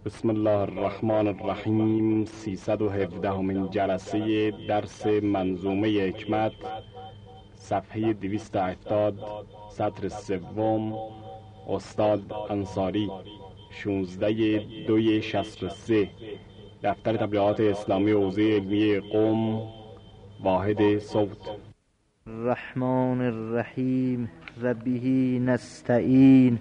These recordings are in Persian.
بسم الله الرحمن الرحیم. 317 جلسه درس منظومه حکمت، صفحه 270، سطر سوم. استاد انصاری، 16/2/63. دفتر تبلیغات اسلامی حوزه علمی قم، واحد صوت. الرحمن الرحیم و به نستعین.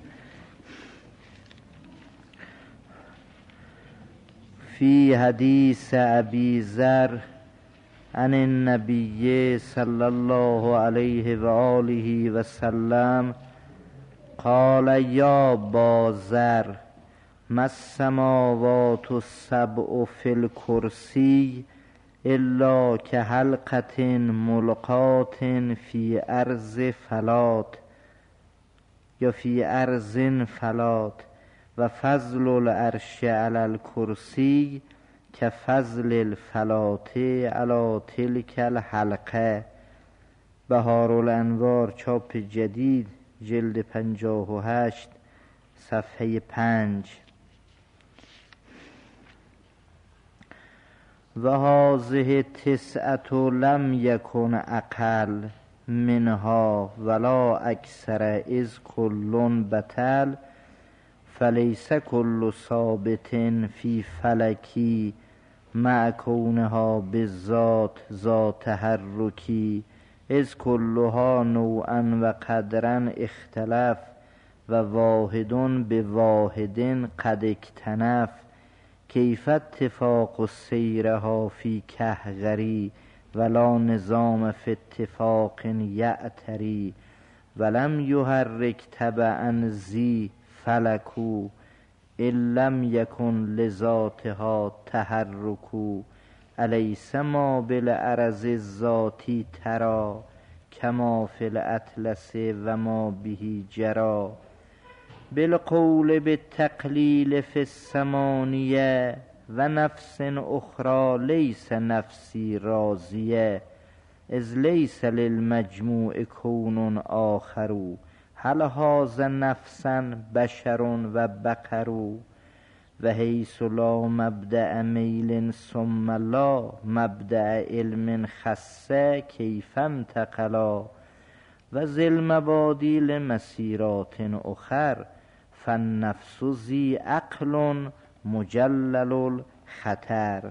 فی حدیث ابی ذر عن النبی صلی الله علیه و آله و سلم قال یا ابا ذر ما السماوات السبع فی الکرسی الا که حلقة ملقات فی ارض فلات یا فی ارض فلات و فضل العرش علی الکرسی که فضل الفلات علی تلک الحلقه. بهارالانوار، چاپ جدید، جلد 58، صفحه 5. و هذه تسعة لم یکن اقل منها ولا اکثر اذ کل بطل فلیس کل ثابت فی فلکی مع کونها بالذات ذات تحرکی اذ کلها نوعا و قدرا اختلف و واحد بواحد قد اکتنف کیف اتفاق سیرها فی کهغری ولا نظام فی اتفاق یعتری ولم یحرک تبعا ذی فلکو ان لم یکن لذاتها تحرکو الیس ما بالعرض الذاتی تری کما فی الاطلس و ما به جری بالقول بالتقلیل فی الثمانیه و نفس اخری لیس نفسی راضیه اذ لیس للمجموع کون آخر هل هذا نفسا بشر و بقر و حیث لا مبدأ میل ثم لا مبدأ علم خصه کیف انتقلا و ذی المبادی لمسیرات اخر فالنفس ذی عقل مجلل الخطر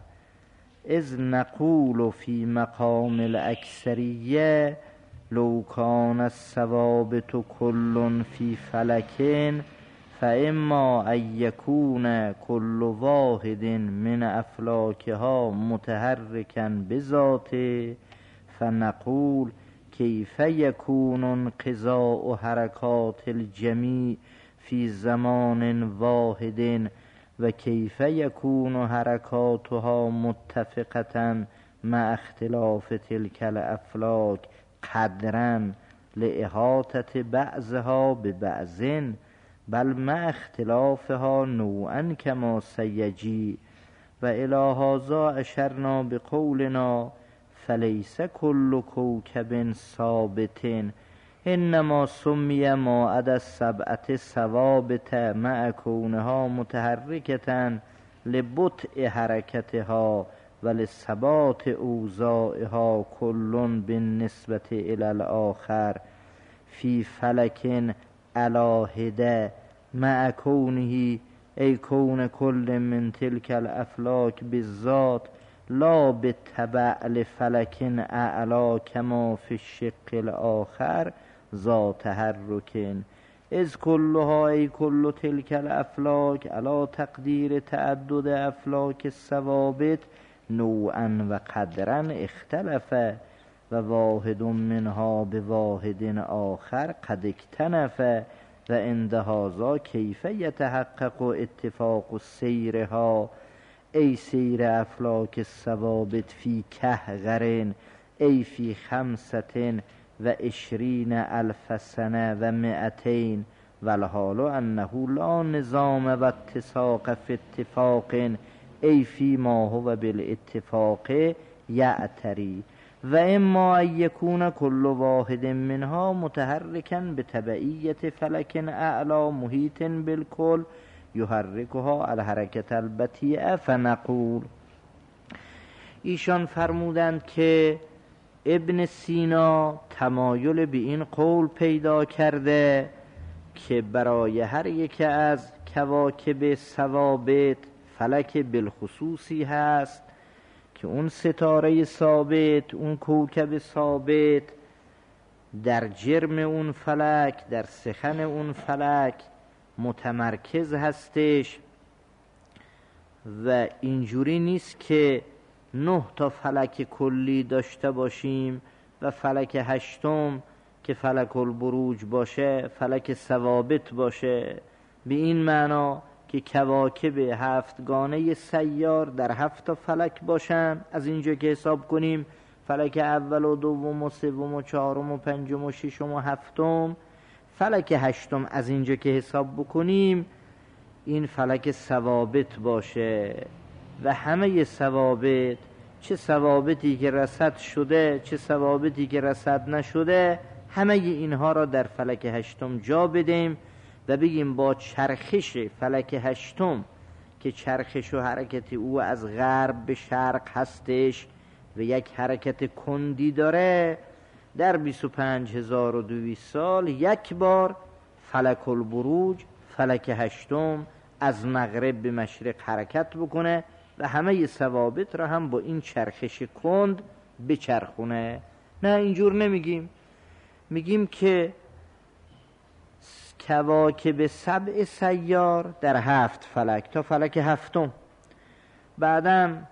اذ نقول فی مقام الاکثریه لو کان الثوابت کل فی فلک فاما ان یکون کل واحد من افلاکها متحرکا بذاته فنقول کیف یکون انقضاء حرکات الجمیع فی زمان واحد و کیف یکون حرکاتها متفقة مع اختلاف تلک الافلاک قدرا لاحاطة بعضها ببعض بل مع اختلافها نوعا کما سیجی و الی هذا اشرنا بقولنا فلیس کل کوکب ثابت انما سمی ما عدا السبعة ثوابت مع کونها متحرکة لبطء حرکتها و لثبات اوضاعها کل بالنسبة الی الاخر فی فلک علی حده مع کونه ای کون کل من تلک الافلاک بالذات لا بالتبع لفلک اعلی کما فی الشق الاخر ذات تحرک اذ کلها ای کل تلک الافلاک علی تقدیر تعدد افلاک الثوابت نوعا و قدرا اختلف و واحد منها بواحد آخر قد اکتنف و عند هذا کیف یتحقق اتفاق سیرها ای سیر افلاک الثوابت فی کهغر ای فی 25 الف سنه و 200 و الحال انه لا نظام و اتساق فی اتفاق ای فی ما هو بالاتفاق یعتری و اما ان یکون کل واحد منها متحرکا بتبعیت فلک اعلی محیط بالکل یحرکها الحرکت البطیئه فنقول. ایشان فرمودند که ابن سینا تمایل به این قول پیدا کرده که برای هر یک از کواکب ثوابت فلک بالخصوصی هست که اون ستاره ثابت، اون کوکب ثابت در جرم اون فلک، در سخن اون فلک متمرکز هستش و اینجوری نیست که 9 تا فلک کلی داشته باشیم و فلک 8م که فلک البروج باشه فلک ثوابت باشه، به این معنا که کواکب 7گانه سیار در 7 تا فلک باشن. از اینجا که حساب کنیم فلک اول و دوم و سوم و چهارم و پنجم و ششم و 7م، فلک 8م از اینجا که حساب بکنیم این فلک ثوابت باشه و همه ثوابت، چه ثوابتی که رصد شده چه ثوابتی که رصد نشده، همه اینها را در فلک 8م جا بدیم و بگیم با چرخش فلک 8م که چرخش و حرکت او از غرب به شرق هستش و یک حرکت کندی داره، در 25200 سال یک بار فلک البروج فلک 8م از مغرب به مشرق حرکت بکنه و همه ثوابت را هم با این چرخش کند بچرخونه. نه اینجور نمیگیم، میگیم که کواکب 7 سیار در 7 فلک تا فلک 7م، بعدم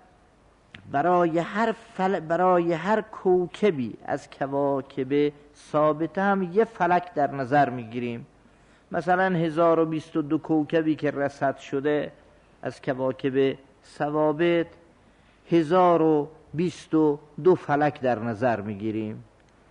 برای هر کوکبی از کواکب ثابت هم یه فلک در نظر میگیریم. مثلا 1022 کوکبی که رصد شده از کواکب ثوابت 1022 فلک در نظر میگیریم.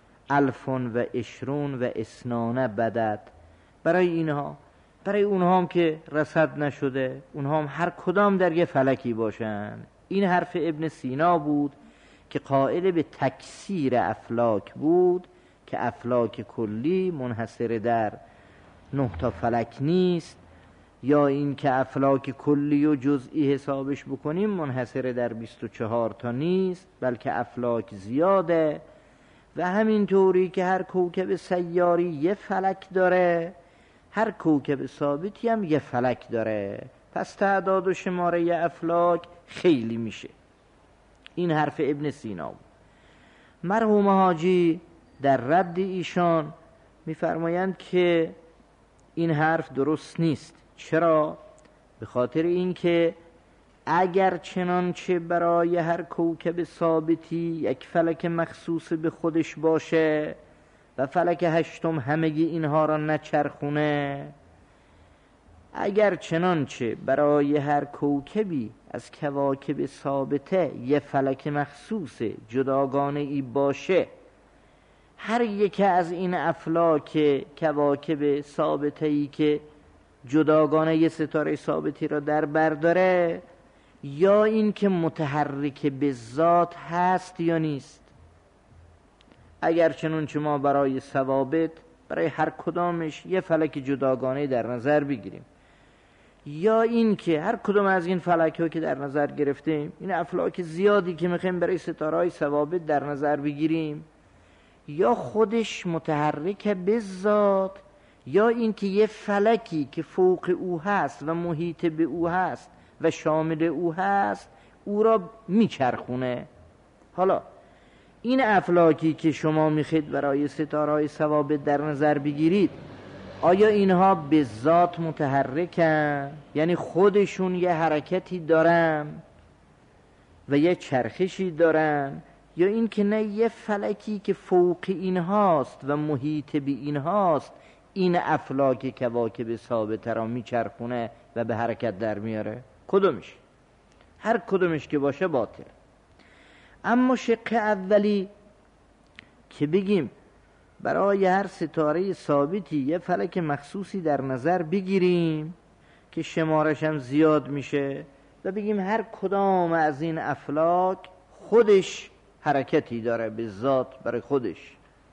1022 بدد. برای اینها، برای اونها هم که رصد نشده، اونها هم هر کدام در یه فلکی باشن. این حرف ابن سینا بود که قائل به تکثیر افلاک بود که افلاک کلی منحصر در 9 تا فلک نیست، یا این که افلاک کلی و جزئی حسابش بکنیم منحصر در 24 تا نیست، بلکه افلاک زیاده. و همین طوری که هر کوکب سیاری یه فلک داره، هر کوکب ثابتی هم یه فلک داره، پس تعداد و شماره افلاک خیلی میشه. این حرف ابن سینا بود. مرحوم حاجی در رد ایشان میفرمایند که این حرف درست نیست. چرا؟ به خاطر اینکه اگر چنانچه برای هر کوکب ثابتی یک فلک مخصوص به خودش باشه و فلک 8م همگی اینها را نچرخونه، اگر چنانچه برای هر کوکبی از کواکب ثابته یه فلک مخصوص جداگانه ای باشه، هر یک از این افلاک کواکب ثابته ای که جداگانه یه ستاره ثابتی را در بر داره، یا این که متحرک به ذات هست یا نیست. اگر چنانچه ما برای ثوابت برای هر کدامش یه فلک جداگانه در نظر بگیریم، یا این که هر کدام از این فلک ها که در نظر گرفتیم، این افلاک زیادی که میخوایم برای ستاره‌های ثوابت در نظر بگیریم، یا خودش متحرک به ذات، یا این که یه فلکی که فوق او هست و محیط به او هست و شامل او هست او را میچرخونه. حالا این افلاکی که شما میخواید برای ستاره‌های ثوابت در نظر بگیرید، آیا اینها به ذات متحرکن؟ یعنی خودشون یه حرکتی دارن و یه چرخشی دارن، یا این که نه یه فلکی که فوق اینهاست و محیط به اینهاست این افلاک کواکب ثابت را میچرخونه و به حرکت در میاره؟ کدومش؟ هر کدومش که باشه باطل. اما شق اولی که بگیم برای هر ستاره ثابتی یه فلک مخصوصی در نظر بگیریم که شمارش هم زیاد میشه و بگیم هر کدام از این افلاک خودش حرکتی داره به ذات برای خودش،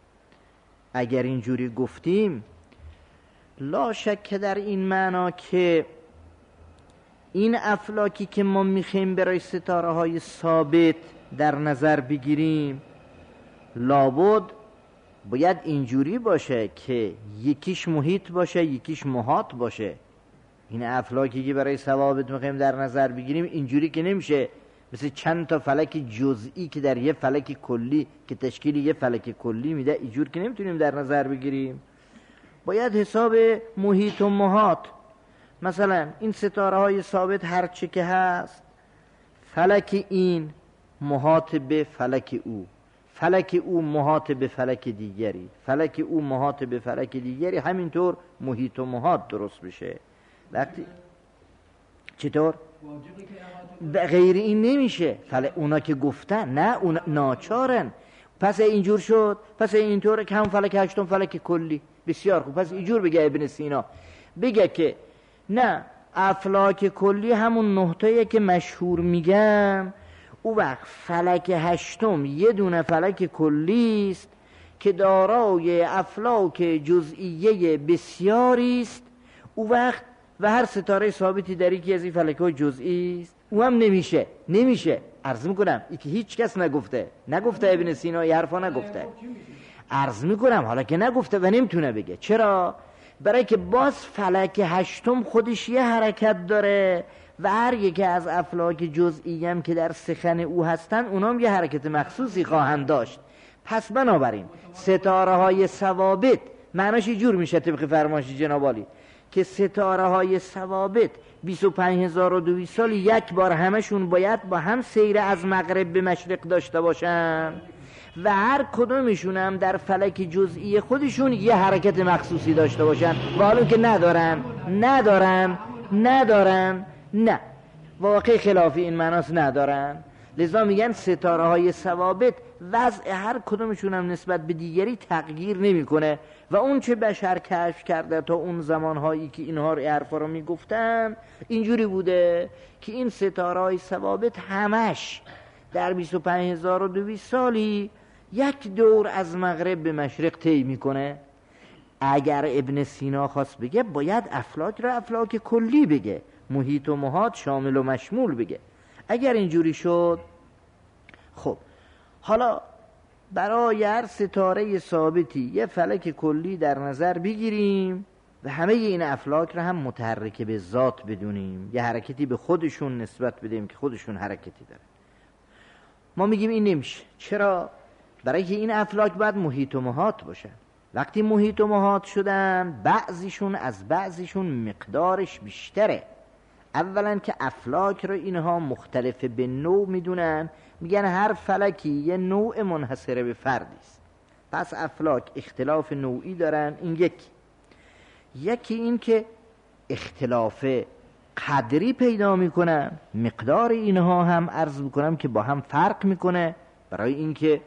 اگر اینجوری گفتیم لا شک در این معنا که این افلاکی که ما میخوایم برای ستاره های ثابت در نظر بگیریم لابد باید اینجوری باشه که یکیش محیط باشه یکیش محاط باشه. این افلاکی که برای ثوابت میخوایم در نظر بگیریم اینجوری که نمیشه مثل چند تا فلک جزئی که در یه فلک کلی که تشکیل یه فلک کلی میده اینجور که نمیتونیم در نظر بگیریم. باید حساب محیط و محاط. مثلا این ستاره های ثابت هر چی که هست، فلک این محاط به فلک او، فلک او محاط به فلک دیگری، فلک او محاط به فلک دیگری، همینطور محیط و محاط درست بشه. وقتی چطور؟ غیر این نمیشه. اونا که گفتن نه، اونا ناچارن. پس اینجور شد، پس اینطوره که هم فلک هشتم فلک کلی. بسیار خوب. پس اینجور بگه ابن سینا، بگه که نه، افلاک کلی همون نقطه‌ای که مشهور میگم، او وقت فلک هشتم یه دونه فلک کلی است که دارای افلاک جزئیه بسیاری است. او وقت و هر ستاره ثابتی در یکی از این فلک‌های جزئی است. او هم نمیشه. عرض میکنم این که هیچ کس نگفته ابن سینا این حرفا نگفته. عرض میکنم حالا که نگفته و نمیتونه بگه. چرا؟ برای که باز فلک هشتم خودش یه حرکت داره و هر یکی از افلاک جزئی هم که در سخن او هستن اونام یه حرکت مخصوصی خواهند داشت. پس بنابراین ستاره های ثوابت معناش یه جور میشه طبق فرمایش جناب عالی که ستاره های ثوابت 25200 سال یک بار همشون باید با هم سیر از مغرب به مشرق داشته باشن و هر کدومشون هم در فلک جزئی خودشون یه حرکت مخصوصی داشته باشن. و حالا که ندارن نه، واقع خلاف این معناست ندارن. لذا میگن ستاره های ثوابت وضع هر کدومشون هم نسبت به دیگری تغییر نمیکنه و اون چه بشر کشف کرده تا اون زمانهایی که اینها حرفا رو میگفتن اینجوری بوده که این ستاره های ثوابت همش در 25200 سالی یک دور از مغرب به مشرق طی میکنه. اگر ابن سینا خواست بگه باید افلاک را افلاک کلی بگه، محیط و محاط شامل و مشمول بگه. اگر اینجوری شد، خب حالا برای هر ستاره ثابتی یه فلک کلی در نظر بگیریم و همه این افلاک را هم متحرک به ذات بدونیم، یه حرکتی به خودشون نسبت بدیم که خودشون حرکتی داره. ما میگیم این نمیشه. چرا؟ برای که این افلاک باید محیط و محاط باشن. وقتی محیط و محاط شدن بعضیشون از بعضیشون مقدارش بیشتره. اولا که افلاک رو اینها مختلف به نوع میدونن، میگن هر فلکی یه نوع منحصره به فردی است. پس افلاک اختلاف نوعی دارن. این یکی این که اختلاف قدری پیدا میکنن. مقدار اینها هم عرض میکنم که با هم فرق میکنه، برای اینکه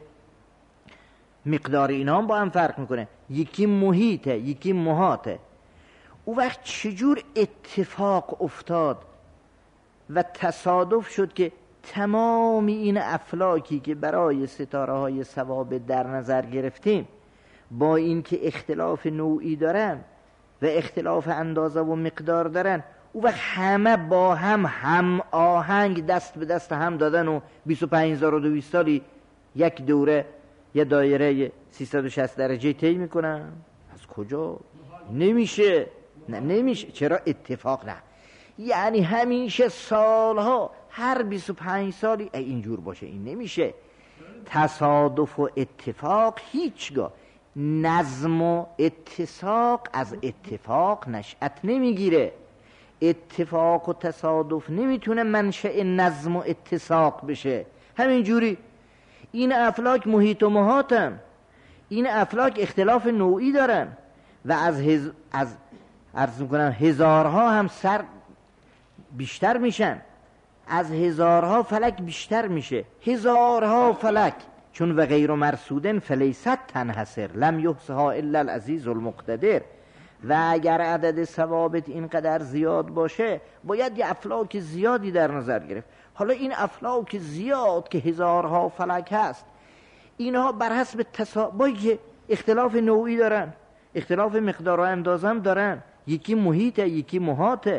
مقدار اینها هم با هم فرق میکنه. یکی محیطه یکی محاطه. او وقت چجور اتفاق افتاد و تصادف شد که تمام این افلاکی که برای ستاره های ثوابت در نظر گرفتیم با این که اختلاف نوعی دارن و اختلاف اندازه و مقدار دارن، او وقت همه با هم آهنگ دست به دست هم دادن و 25200 سالی یک دوره یه دایره 360 درجه طی میکنن. از کجا؟ نمیشه. چرا؟ اتفاق نه. یعنی همیشه سالها هر 25 سالی اینجور باشه، این نمیشه. تصادف و اتفاق هیچگاه نظم و اتساق از اتفاق نشأت نمیگیره. اتفاق و تصادف نمیتونه منشأ نظم و اتساق بشه. همینجوری این افلاک محیط و محاطن، این افلاک اختلاف نوعی دارن و از عرض میکنم هزارها هم سر بیشتر میشن، از هزارها فلک بیشتر میشه، هزارها فلک. چون و غیر مرصودن فلیست تنحصر لم یحصها الا العزیز المقتدر. و اگر عدد ثوابت اینقدر زیاد باشه باید یه افلاک زیادی در نظر گرفت. حالا این افلاک زیاد که هزارها فلک هست، اینها بر حسب با که اختلاف نوعی دارن، اختلاف مقدار و اندازه هم دارن، یکی محیطه یکی محاطه.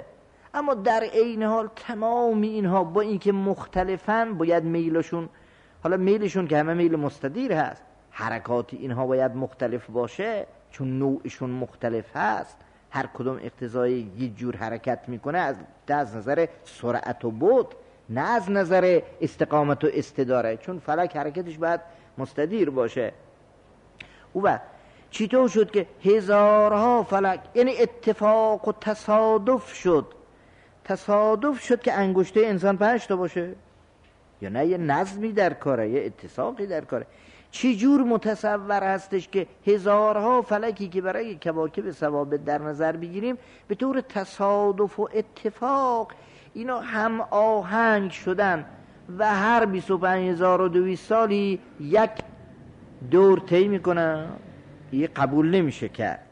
اما در عین حال تمام اینها با اینکه مختلفن باید میلشون، حالا میلشون که همه میل مستدیر هست، حرکات اینها باید مختلف باشه چون نوعشون مختلف هست، هر کدوم اقتضای یه جور حرکت میکنه از نظر سرعت و بعد، نه از نظر استقامت و استداره، چون فلک حرکتش باید مستدیر باشه. او بعد چطور شد که هزارها فلک، یعنی اتفاق و تصادف شد که انگشته انسان 5 تا باشه، یا نه یه نظمی در کاره، یه اتساقی در کاره. چی جور متصور هستش که هزارها فلکی که برای کواکب ثوابت در نظر بگیریم به طور تصادف و اتفاق اینا هم آهنگ شدن و هر 25200 سالی یک دور طی میکنن، یه قبول نمیشه کرد.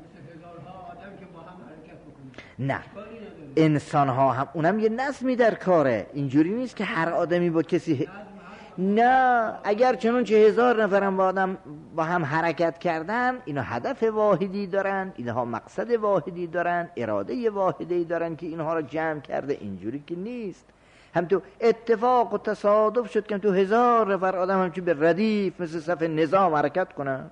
نه، انسان ها هم اونم یه نظمی در کاره، اینجوری نیست که هر آدمی با کسی نه، اگر چنانچه 1000 نفرم با هم حرکت کردن، اینا هدف واحدی دارن، اینها مقصد واحدی دارن، اراده واحدی دارن که اینها را جمع کرده، اینجوری که نیست. هم تو اتفاق و تصادف شد که تو 1000 نفر آدم همچون به ردیف مثل صف نظام حرکت کنن؟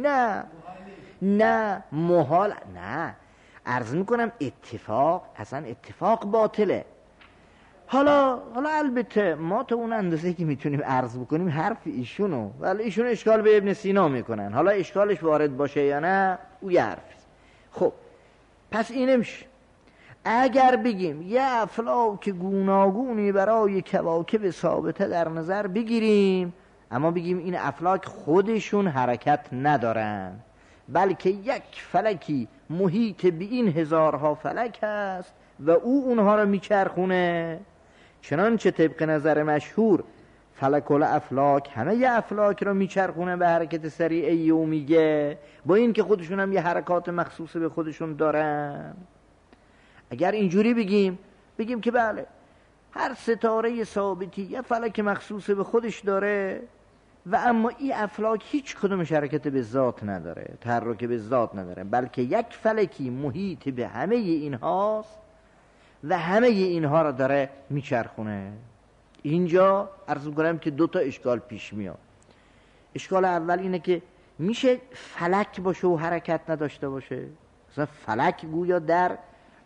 نه محال. نه، عرض میکنم اتفاق اصلا اتفاق باطله. حالا البته ما تا اون اندازه که میتونیم عرض بکنیم حرف ایشونو، ولی ایشون اشکال به ابن سینا میکنن، حالا اشکالش وارد باشه یا نه او یه حرفیست. خب پس اینه میشه اگر بگیم یه افلاک گوناگونی برای کواکب ثابته در نظر بگیریم، اما بگیم این افلاک خودشون حرکت ندارن، بلکه یک فلکی محیط به این هزارها فلک هست و او اونها رو میچرخونه، چنانچه طبق نظر مشهور فلک الافلاک همه ی افلاک رو میچرخونه به حرکت سریع یومیه، با این که خودشون هم یه حرکات مخصوص به خودشون دارن. اگر اینجوری بگیم که بله هر ستاره ثابتی یه فلک مخصوص به خودش داره و اما این افلاک هیچ کدومش حرکت به ذات نداره، تحرک به ذات نداره، بلکه یک فلکی محیط به همه اینهاست و همه اینها را داره میچرخونه. اینجا عرض می‌کنم که 2 تا اشکال پیش میاد. اشکال اول اینه که میشه فلک باشه و حرکت نداشته باشه؟ مثلا فلک گویا در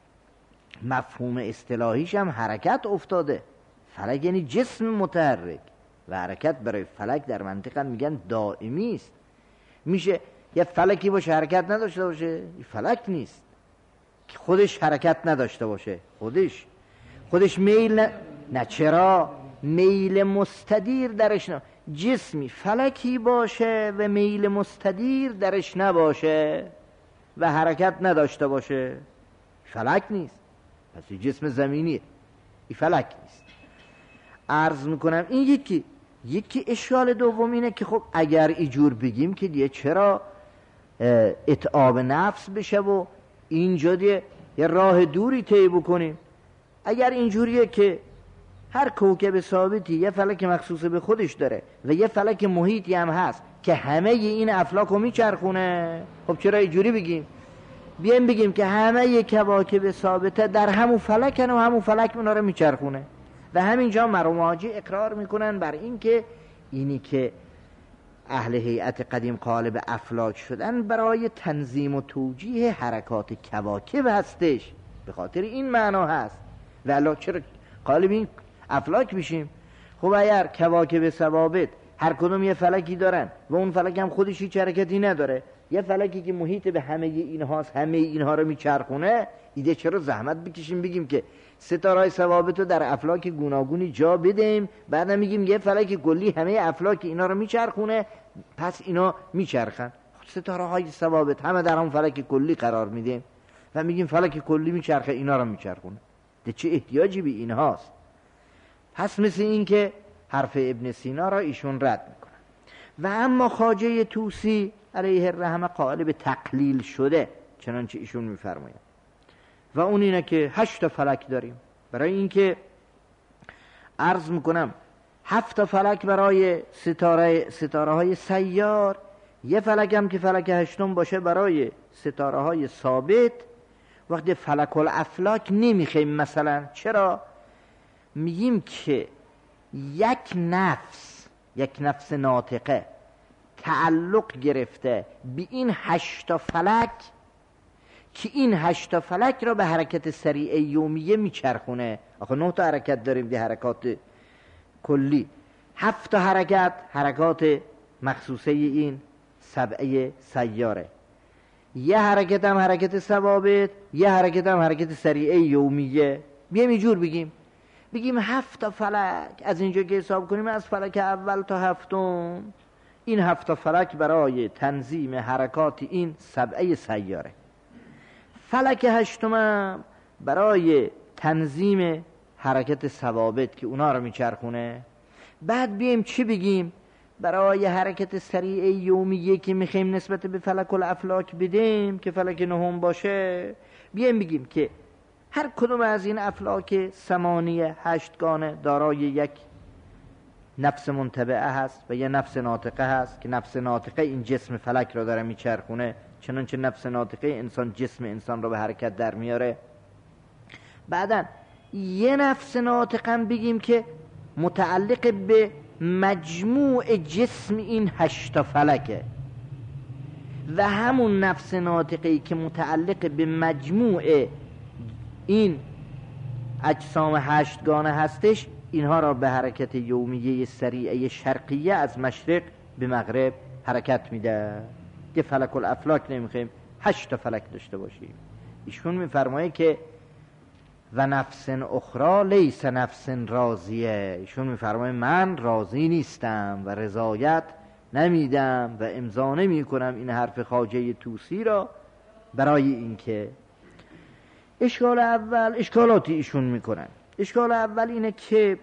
مفهوم اصطلاحیش هم حرکت افتاده. فلک یعنی جسم متحرک و حرکت برای فلک در منطقه میگن دائمی است. میشه یه فلکی باشه حرکت نداشته باشه؟ این فلک نیست که خودش حرکت نداشته باشه، خودش میل نه چرا میل مستدیر درش نه، جسمی فلکی باشه و میل مستدیر درش نباشه و حرکت نداشته باشه، فلک نیست. پس این جسم زمینیه، این فلک نیست. عرض میکنم این یکی اشکال دوم اینه که خب اگر اینجور بگیم که دیگه چرا اتعاب نفس بشه و اینجا دیگه یه راه دوری طی بکنیم؟ اگر اینجوریه که هر کوکب ثابتی یه فلک مخصوص به خودش داره و یه فلک محیطی هم هست که همه این افلاک رو میچرخونه، خب چرا اینجوری بگیم که همه کواکب ثابته در همون فلکن و همون فلک اونا رو میچرخونه و همینجا مروماجی اقرار میکنن بر این که اینی که اهل هیئت قدیم قالب افلاک شدن برای تنظیم و توجیه حرکات کواکب هستش، به خاطر این معنا هست. ولی چرا قالب این افلاک بشیم؟ خب اگر کواکب ثوابت هر کدوم یه فلکی دارن و اون فلک هم خودش هیچ حرکتی نداره، یه فلکی که محیط به همه اینهاست، همه اینها رو میچرخونه، ایده چرا زحمت بکشیم بگیم که ستاره‌های ثوابت رو در افلاک گوناگونی جا بدیم، بعدم میگیم یه فلک کلی همه افلاک اینا رو میچرخونه، پس اینا میچرخن. ستاره‌های ثوابت همه در اون فلک کلی قرار میدیم و میگیم فلک کلی میچرخه اینا رو میچرخونه، ده چه احتیاجی به اینهاست؟ پس مثل این که حرف ابن سینا را ایشون رد میکنن. و اما خواجه طوسی علیه الرحمه قائل به تقلیل شده، چنانچه ایشون میفرمایند، و اون اینه که 8 فلک داریم. برای اینکه عرض میکنم 7 فلک برای ستاره های سیار، یه فلک هم که فلک 8 باشه برای ستاره های ثابت، وقتی فلک الافلاک نمیخیم مثلا. چرا؟ میگیم که یک نفس ناطقه تعلق گرفته به این 8 فلک که این 8 فلک را به حرکت سریع یومیه میچرخونه. آخه 9 تا حرکت داریم، دی حرکات کلی، 7 تا حرکات مخصوصه این 7 سیاره، یه حرکت هم حرکت ثوابت، یه حرکت هم حرکت سریع یومیه. بیایم اینجور بگیم 7 تا فلک. از اینجا که حساب کنیم از فلک اول تا 7م، این 7 تا فلک برای تنظیم حرکات این 7 سیاره، فلک 8م برای تنظیم حرکت ثوابت که اونا رو میچرخونه. بعد بیایم چی بگیم؟ برای حرکت سریع یومیه که میخوایم نسبت به فلک الافلاک بدیم که فلک 9 باشه، بیایم بگیم که هر کدوم از این افلاک 8 گانه دارای یک نفس منتبعه هست و یه نفس ناطقه هست که نفس ناطقه این جسم فلک رو داره میچرخونه، چنانچه نفس ناطقه انسان جسم انسان رو به حرکت در میاره. بعدن یه نفس ناطقه بگیم که متعلق به مجموع جسم این 8 تا فلکه و همون نفس ناطقه‌ای که متعلق به مجموع این اجسام 8 گانه هستش، اینها را به حرکت یومیه سریعه شرقیه از مشرق به مغرب حرکت میده. که فلک الافلاک نمیخوایم 8 تا فلک داشته باشیم. ایشون میفرمایه که و نفس اخرى لیس نفس راضیه. ایشون میفرمایه من راضی نیستم و رضایت نمیدم و امضا نمی کنم این حرف خواجه طوسی را، برای اینکه اشکالاتی ایشون میکنن. اشکال اول اینه که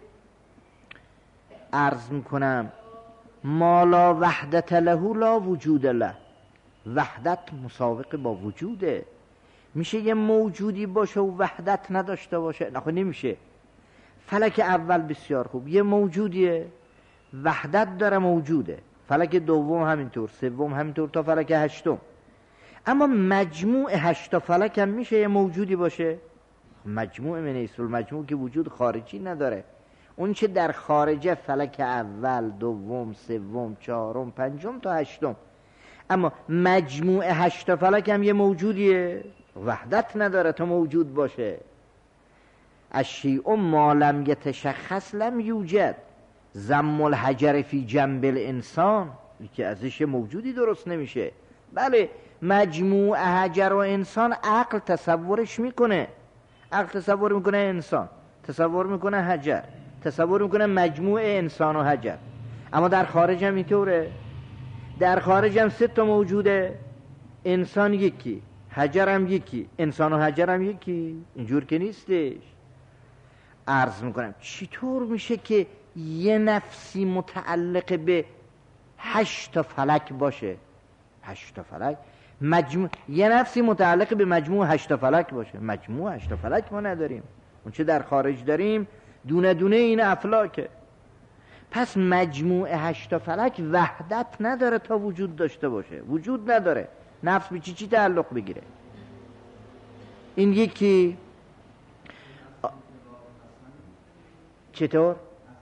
عرض میکنم ما لا وحدت له لا وجود له. وحدت مسابقه با وجوده. میشه یه موجودی باشه و وحدت نداشته باشه؟ نه نمیشه. فلک اول بسیار خوب، یه موجودیه وحدت داره، موجوده. فلک دوم همینطور، سوم همینطور تا فلک 8م. اما مجموع 8 تا فلک هم میشه یه موجودی باشه؟ مجموع من ایست المجموع که وجود خارجی نداره. اون چه در خارجه فلک اول، دوم، سوم، چهارم، 5م تا 8م. اما مجموع 8 تا فلک هم یه موجودیه، وحدت نداره تا موجود باشه. الشیء ما لم یتشخص لم یوجد. ضم الحجر فی جنب الانسان، که ازش موجودی درست نمیشه. بله مجموع حجر و انسان عقل تصورش میکنه، عقل تصور میکنه انسان، تصور میکنه حجر، تصور میکنه مجموع انسان و حجر. اما در خارج هم اینطوره. در خارج هم 3 تا موجوده، انسان یکی، حجر هم یکی، انسان و حجر هم یکی. اینجور که نیستش. عرض میکنم چطور میشه که یه نفسی متعلق به 8 تا فلک باشه؟ 8 تا فلک یه نفسی متعلق به مجموع 8 تا فلک باشه. مجموع 8 تا فلک ما نداریم، اون چه در خارج داریم دونه دونه این افلاکه. پس مجموع 8 تا فلک وحدت نداره تا وجود داشته باشه. وجود نداره، نفس به چی تعلق بگیره؟ این یکی. چطور؟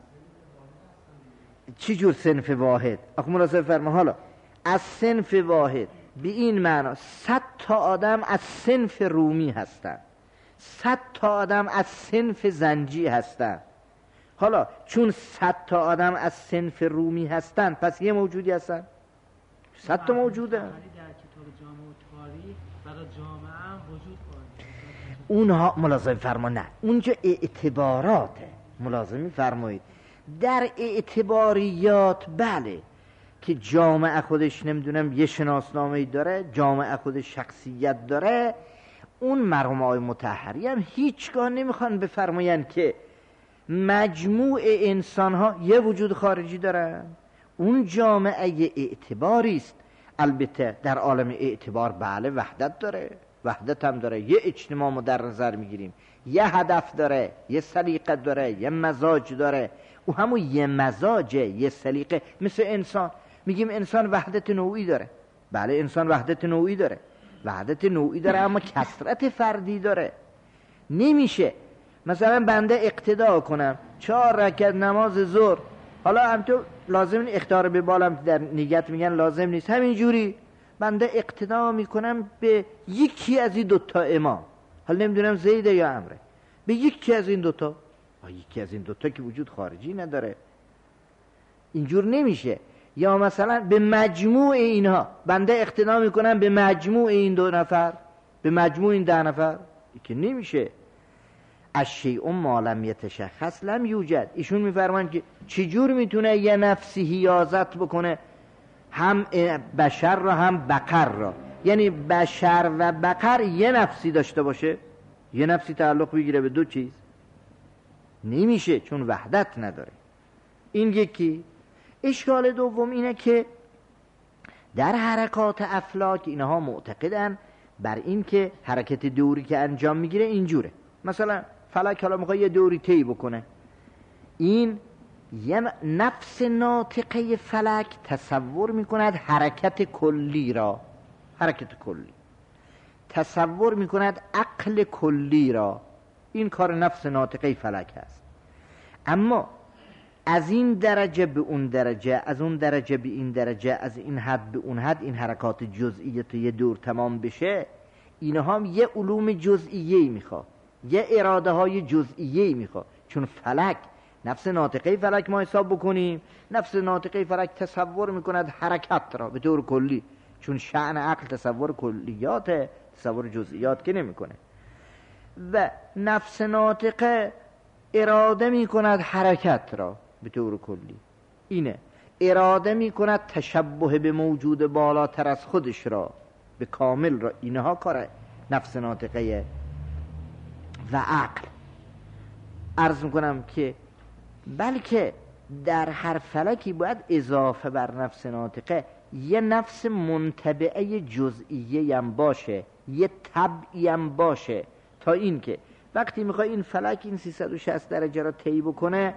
چی جور صنف واحد؟ آخه مناسب فرما. حالا از صنف واحد به این معنا 100 تا آدم از صنف رومی هستن، 100 تا آدم از صنف زنجی هستن. حالا چون 100 تا آدم از صنف رومی هستن پس یه موجودی هستن، 100 تا موجوده. در کتاب جامعه و تاریخ برای جامعه هم وجود خواهد. اونها ملازم فرما نه، اونجا اعتباراته. ملازمی فرمایید در اعتباریات بله که جامعه خودش نمیدونم یه شناسنامه‌ای داره، جامعه خودش شخصیت داره. اون مرحوم آقای مطهری هم هیچگاه نمیخوان بفرماین که مجموع انسان ها یه وجود خارجی دارن. اون جامعه اعتباری است. البته در عالم اعتبار بله وحدت داره، وحدت هم داره. یه اجتماع ما در نظر میگیریم، یه هدف داره، یه سلیقه داره، یه مزاج داره. او همون یه مزاجه، یه سلیقه. مثل انسان میگیم انسان وحدت نوعی داره. بله انسان وحدت نوعی داره، وحدت نوعی داره اما کثرت فردی داره. نمیشه مثلا بنده اقتدا کنم 4 رکعت نماز ظهر، حالا هم تو لازم اختیار به بالم در نیت میگن لازم نیست، همینجوری بنده اقتدا میکنم به یکی از این دوتا امام، حالا نمیدونم زیده یا عمره، به یکی از این دوتا، یکی از این دوتا که وجود خارجی نداره، اینجور نمیشه. یا مثلا به مجموع اینها بنده اقتدا میکنم به مجموع این 2 نفر، به مجموع این 10 نفر، که نمیشه. الشیء ما لم یتشخص لم یوجد. ایشون میفرمان که چجور میتونه یه نفسی حیازت بکنه هم بشر را هم بقر را، یعنی بشر و بقر یه نفسی داشته باشه، یه نفسی تعلق بگیره به 2 چیز؟ نمیشه، چون وحدت نداره. این یکی. اشکال دوم اینه که در حرکات افلاک اینها معتقدن بر این که حرکت دوری که انجام میگیره اینجوره. مثلا فلک حالا میخواد یه دوری طی بکنه، این یه نفس ناطقه فلک تصور میکند حرکت کلی را، حرکت کلی تصور میکند عقل کلی را، این کار نفس ناطقه فلک هست. اما از این درجه به اون درجه، از اون درجه به این درجه، از این حد به اون حد، این حرکات جزئیه تا یه دور تمام بشه، اینها هم یه علوم جزئیه‌ای میخواد، یه اراده های جزئیه‌ای میخواد. چون فلک، نفس ناطقه فلک ما حساب بکنیم، نفس ناطقه فلک تصور میکند حرکت را به طور کلی، چون شأن عقل تصور کلیات، تصور جزئیات که نمیکنه. و نفس ناطقه اراده میکند حرکت را به طور کلی، اینه اراده میکند تشبه به موجود بالاتر از خودش را به کامل را، اینها کار نفس ناطقه و عقل. عرض میکنم که بلکه در هر فلکی باید اضافه بر نفس ناطقه یه نفس منتبعه جزئیه هم باشه، یه طبعی هم باشه، تا این که وقتی میخوای این فلک این 360 درجه را طی بکنه،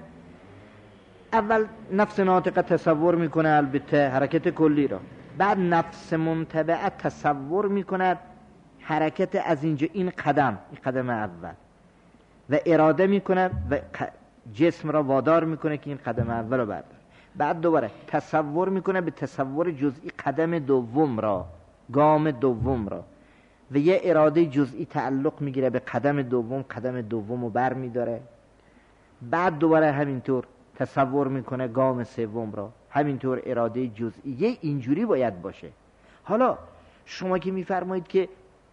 اول نفس ناطقه تصور میکنه البته حرکت کلی را، بعد نفس منتبعه تصور میکند حرکت از اینجا، این قدم اول، و اراده میکنه و جسم را وادار میکنه که این قدم اول رو بردار. بعد دوباره تصور میکنه به تصور جزئی قدم دوم را، گام دوم را، و یه اراده جزئی تعلق میگیره به قدم دوم رو بر میداره. بعد دوباره همینطور تصور میکنه گام سوم را، همینطور اراده جزئی. اینجوری باید باشه. حالا شما که میفرمایید که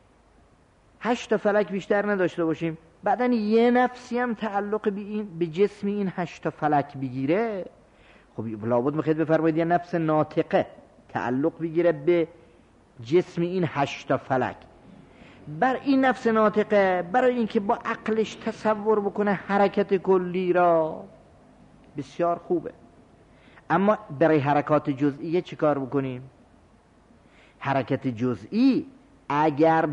8 تا فلک بیشتر نداشته باشیم، بعدن یه نفسی هم تعلق به جسم این 8 تا فلک بگیره، خب لابد میخواید بفرمایید یه نفس ناطقه تعلق بگیره به جسم این 8 تا فلک. بر این نفس ناطقه برای اینکه با عقلش تصور بکنه حرکت کلی را، بسیار خوبه. اما برای حرکات جزئیه چی کار بکنیم؟ حرکت جزئی اگر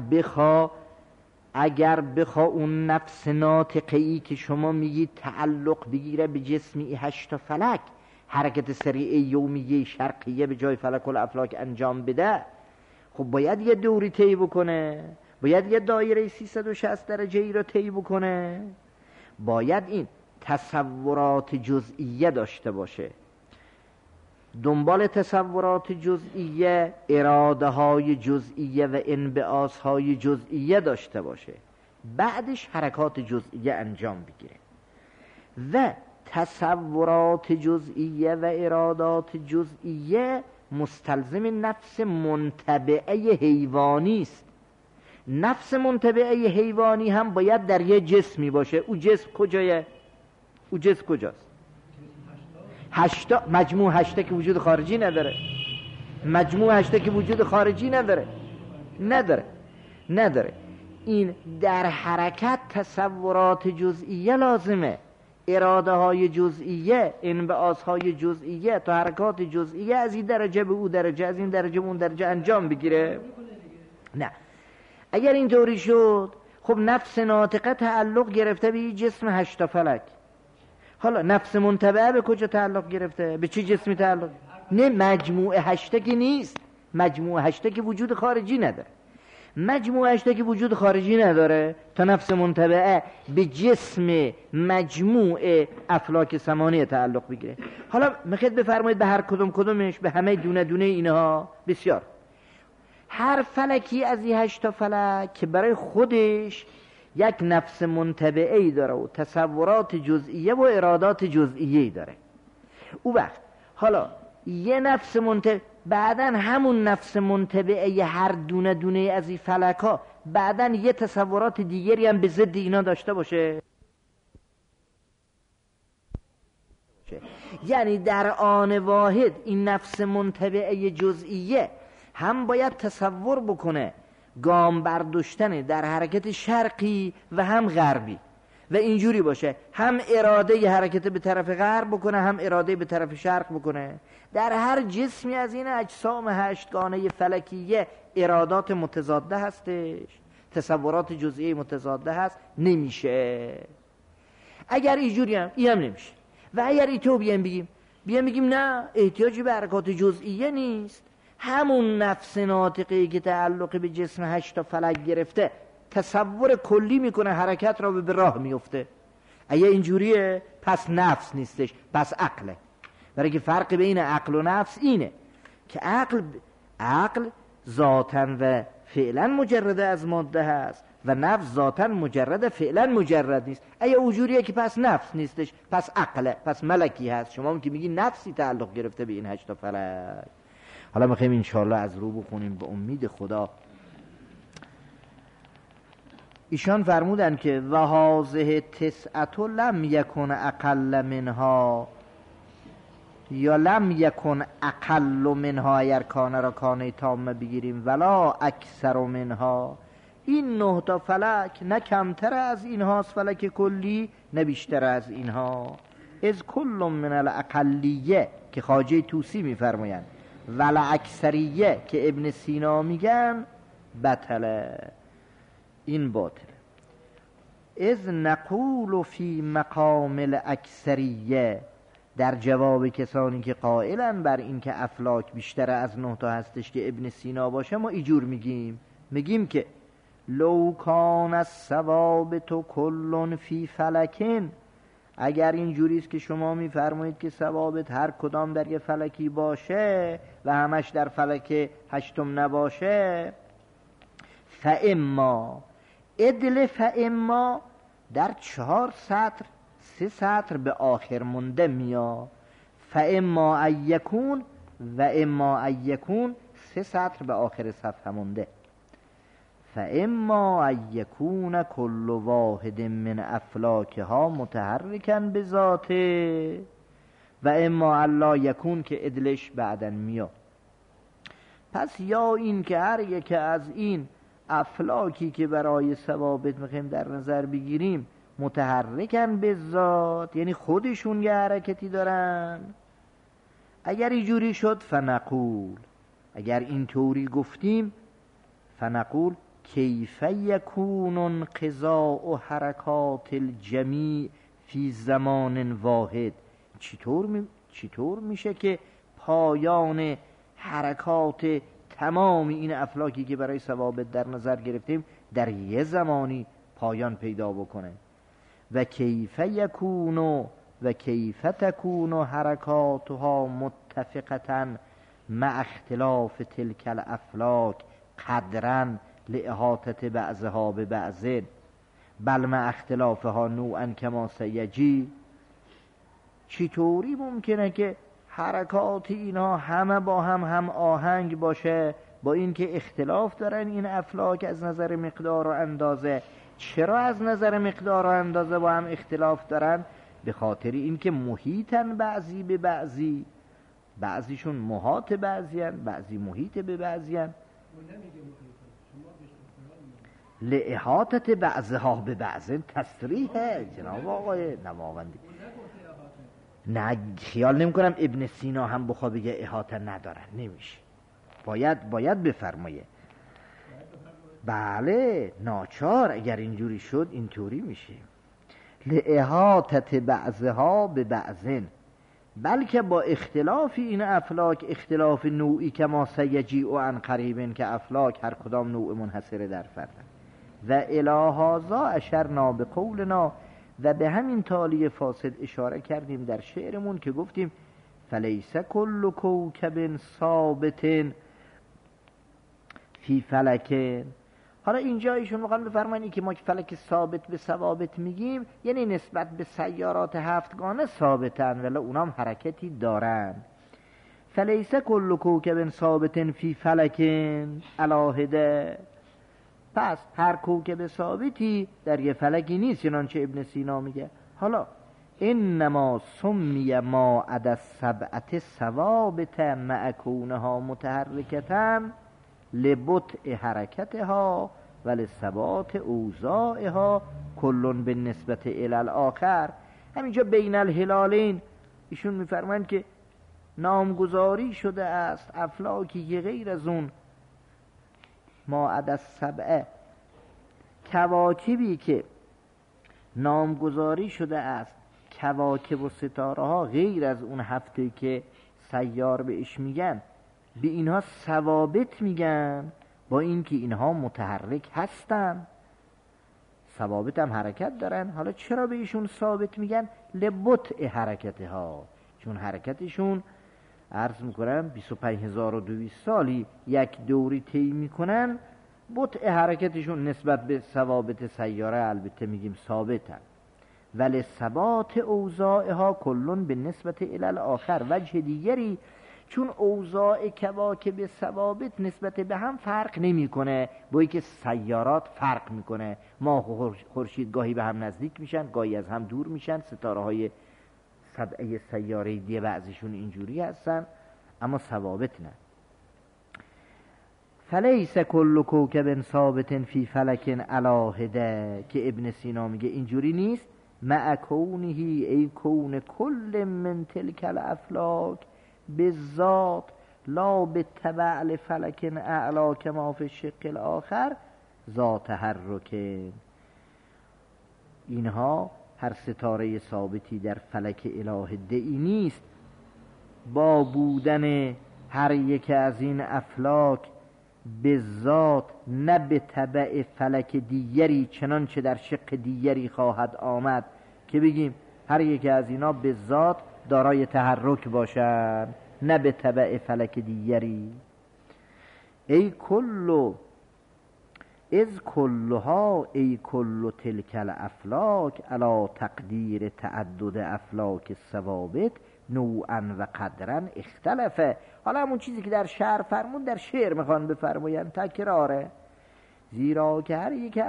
بخوا اون نفس ناطقه‌ای که شما میگید تعلق بگیره به جسمی 8 تا فلک، حرکت سریع یومیه شرقیه به جای فلک الافلاک انجام بده، خب باید یه دوری طی بکنه، باید یه دایره 360 درجه ای رو طی بکنه، باید این تصورات جزئیه داشته باشه. دنبال تصورات جزئیه اراده های جزئیه و انبعاث های جزئیه داشته باشه، بعدش حرکات جزئیه انجام بگیره. و تصورات جزئیه و ارادات جزئیه مستلزم نفس منتبعه حیوانی است. نفس منتبعه حیوانی هم باید در یه جسمی باشه. او جسم کجایه؟ او جسم کجاست؟ 8 مجموع 8 که وجود خارجی نداره، مجموع 8 که وجود خارجی نداره. این در حرکت تصورات جزئیه لازمه، اراده های جزئیه، انبعاث های جزئیه، تا حرکات جزئیه از این درجه به اون درجه، از این درجه به اون درجه انجام بگیره. نه، اگر این طوری شد خب نفس ناطقه تعلق گرفته به جسم 8 فلک. حالا نفس منتبعه به کجا تعلق گرفته؟ به چه جسمی تعلق؟ نه مجموع 8 که نیست، مجموع 8 که وجود خارجی نداره. مجموعش که وجود خارجی نداره تا نفس منطبعه به جسم مجموع افلاک ثمانیه تعلق بگیره. حالا میخواید بفرمایید به هر کدومش، به همه دونه دونه اینها بسیار، هر فلکی از این 8 فلک که برای خودش یک نفس منطبعی داره و تصورات جزئیه و ارادات جزئیه داره. او وقت حالا یه نفس بعدن همون نفس منطبعه هر دونه دونه از این فلک ها بعدن یه تصورات دیگری هم به ضد اینا داشته باشه. یعنی در آن واحد این نفس منطبعه جزئیه هم باید تصور بکنه گام برداشتن در حرکت شرقی و هم غربی و اینجوری باشه، هم اراده ی حرکت به طرف غرب بکنه هم اراده به طرف شرق بکنه. در هر جسمی از این اجسام 8 گانه فلکیه ارادات متضاده هستش، تصورات جزئی متضاده هست، نمیشه. اگر اینجوری هم نمیشه. و اگر ایتو بیام بگیم نه احتیاجی به حرکات جزئیه نیست، همون نفس ناطقی که تعلق به جسم 8 فلک گرفته تصور کلی میکنه، حرکت را به راه میفته. اگه اینجوریه پس نفس نیستش، پس عقله. برای که فرق بین عقل و نفس اینه که عقل ذاتاً و فعلا مجرد از ماده هست و نفس ذاتاً مجرد فعلا مجرد نیست. اگه اینجوریه که پس نفس نیستش، پس عقله، پس ملکی هست. شما هم که میگی نفسی تعلق گرفته به این 8 فلک. حالا میخوایم انشاءالله از رو بخونیم به امید خدا. ایشان فرمودن که و هذه 9 لم یکن اقل منها، یا لم یکن اقل منها اگر کانه را کانه تامه بگیریم، ولا اکثر منها. این 9 تا فلک نه کمتر از اینهاست فلک کلی، نه بیشتر از اینها. از کل من الاقلیه که خواجه توسی میفرمایند، ولا اکثریه که ابن سینا میگن، بطله، این باطله. از نقول فی مقام الاکثریه، در جواب کسانی که قائلن بر این که افلاک بیشتر از 9 تا هستش که ابن سینا باشه، ما ایجور میگیم که لو کان الثوابت کل فی فلکن، اگر این جوریست که شما میفرمایید که ثوابت هر کدام در یه فلکی باشه و همش در فلک 8 نباشه، فاما ادل، فاما در 4 سطر 3 سطر به آخر مونده میا، فاما ایکون و اما ایکون 3 سطر به آخر صفحه مونده. فاما ایکون کل واحد من افلاکها متحرکا به ذاته، و اما الا یکون که ادلش بعدن میا. پس یا این که هر یک از این افلاکی که برای ثوابت میخوایم در نظر بگیریم متحرکن به ذات، یعنی خودشون یه حرکتی دارن. اگر اینجوری شد فنقول، اگر این طوری گفتیم فنقول کیف یکون انقضاء حرکات الجمیع فی زمان واحد، چطور میشه که پایان حرکات تمام این افلاکی که برای ثوابت در نظر گرفتیم در یه زمانی پایان پیدا بکنه. و کیف یکون و کیف تکون حرکاتها متفقتا مع اختلاف تلک الافلاک قدرا لاحاطت بعضها به بعض، بل مع اختلافها نوعا کما سیجی. چطوری ممکنه که حرکات اینها همه با هم آهنگ باشه، با اینکه اختلاف دارن این افلاک از نظر مقدار و اندازه؟ چرا از نظر مقدار و اندازه با هم اختلاف دارن؟ به خاطر اینکه محیطن بعضی به بعضی، بعضیشون محاط بعضی، بعضی محیط به بعضی. لإحاطت بعضها به بعض تصریحه جناب آقای نماوندی. نه خیال نمی کنم ابن سینا هم بخواه بگه احاطه ندارن، نمیشه، باید بفرمایه. بله ناچار، اگر اینجوری شد اینطوری میشه. لإحاطت بعضها به بعضن، بلکه با اختلاف این افلاک اختلاف نوعی که ما سیجیع عن قریب، که افلاک هر کدام نوع منحصره در فرد و الهازا اشرنا به قولنا، و به همین تالی فاسد اشاره کردیم در شعرمون که گفتیم فلیس کل کوکب ثابت فی فلک. حالا اینجا ایشون میخوان بفرمایند که ما که فلک ثابت به ثوابت میگیم یعنی نسبت به سیارات هفتگانه ثابتن ولی اونام حرکتی دارن. فلیس کل کوکب ثابت فی فلک علاهده، پس هر کوکب ثابتی در یه فلکی نیست، چنانچه ابن سینا میگه. حالا انما سمی ما عدا السبعة ثوابت مع کونها متحرکتا لبطء حرکتها و لثبات اوضاعها کل بالنسبت الی الاخر. همینجا بین الهلالین ایشون میفرمایند که نامگذاری شده است افلاکی که غیر از اون ما عدا السبعه، کواکبی که نامگذاری شده است، کواکب و ستاره ها غیر از اون هفته که سیار بهش میگن، به اینها ثوابت میگن، با اینکه اینها متحرک هستن، ثوابت هم حرکت دارن. حالا چرا به ایشون ثابت میگن؟ لبطء حرکتها، چون حرکتشون عرض میکنم 25200 سالی یک دوری طی میکنن، بطء حرکتشون نسبت به ثوابت سیاره البته میگیم ثابتن. ولی ثبات اوضاعها کلون به نسبت الی الاخر، وجه دیگری چون اوضاع کواکب ثوابت نسبت به هم فرق نمیکنه، با اینکه سیارات فرق میکنه، ماه و خورشید گاهی به هم نزدیک میشن گاهی از هم دور میشن، ستاره های سبعه سیاره دیگه بعضیشون اینجوری هستن اما ثوابت نه. فلیس کل کوکب ثابت فی فلک علاهده، که ابن سینا میگه اینجوری نیست. مع کونه ای کون کل من تلک الافلاک بالذات لا بالتبع لفلک اعلا کما فی الشق الاخر ذات تحرک. اینها هر ستاره ثابتی در فلک الهده ای نیست، با بودن هر یک از این افلاک به ذات نه به تبع فلک دیگری، چنانچه در شق دیگری خواهد آمد که بگیم هر یک از اینا به ذات دارای تحرک باشن، نه به تبع فلک دیگری. ای کلو از کلها ای کل تلک الافلاک علا تقدیر تعدد افلاک ثوابت نوعا و قدرا اختلفه. حالا همون چیزی که در شعر فرمون در شعر میخوان بفرماین تکراره، زیرا که هر یک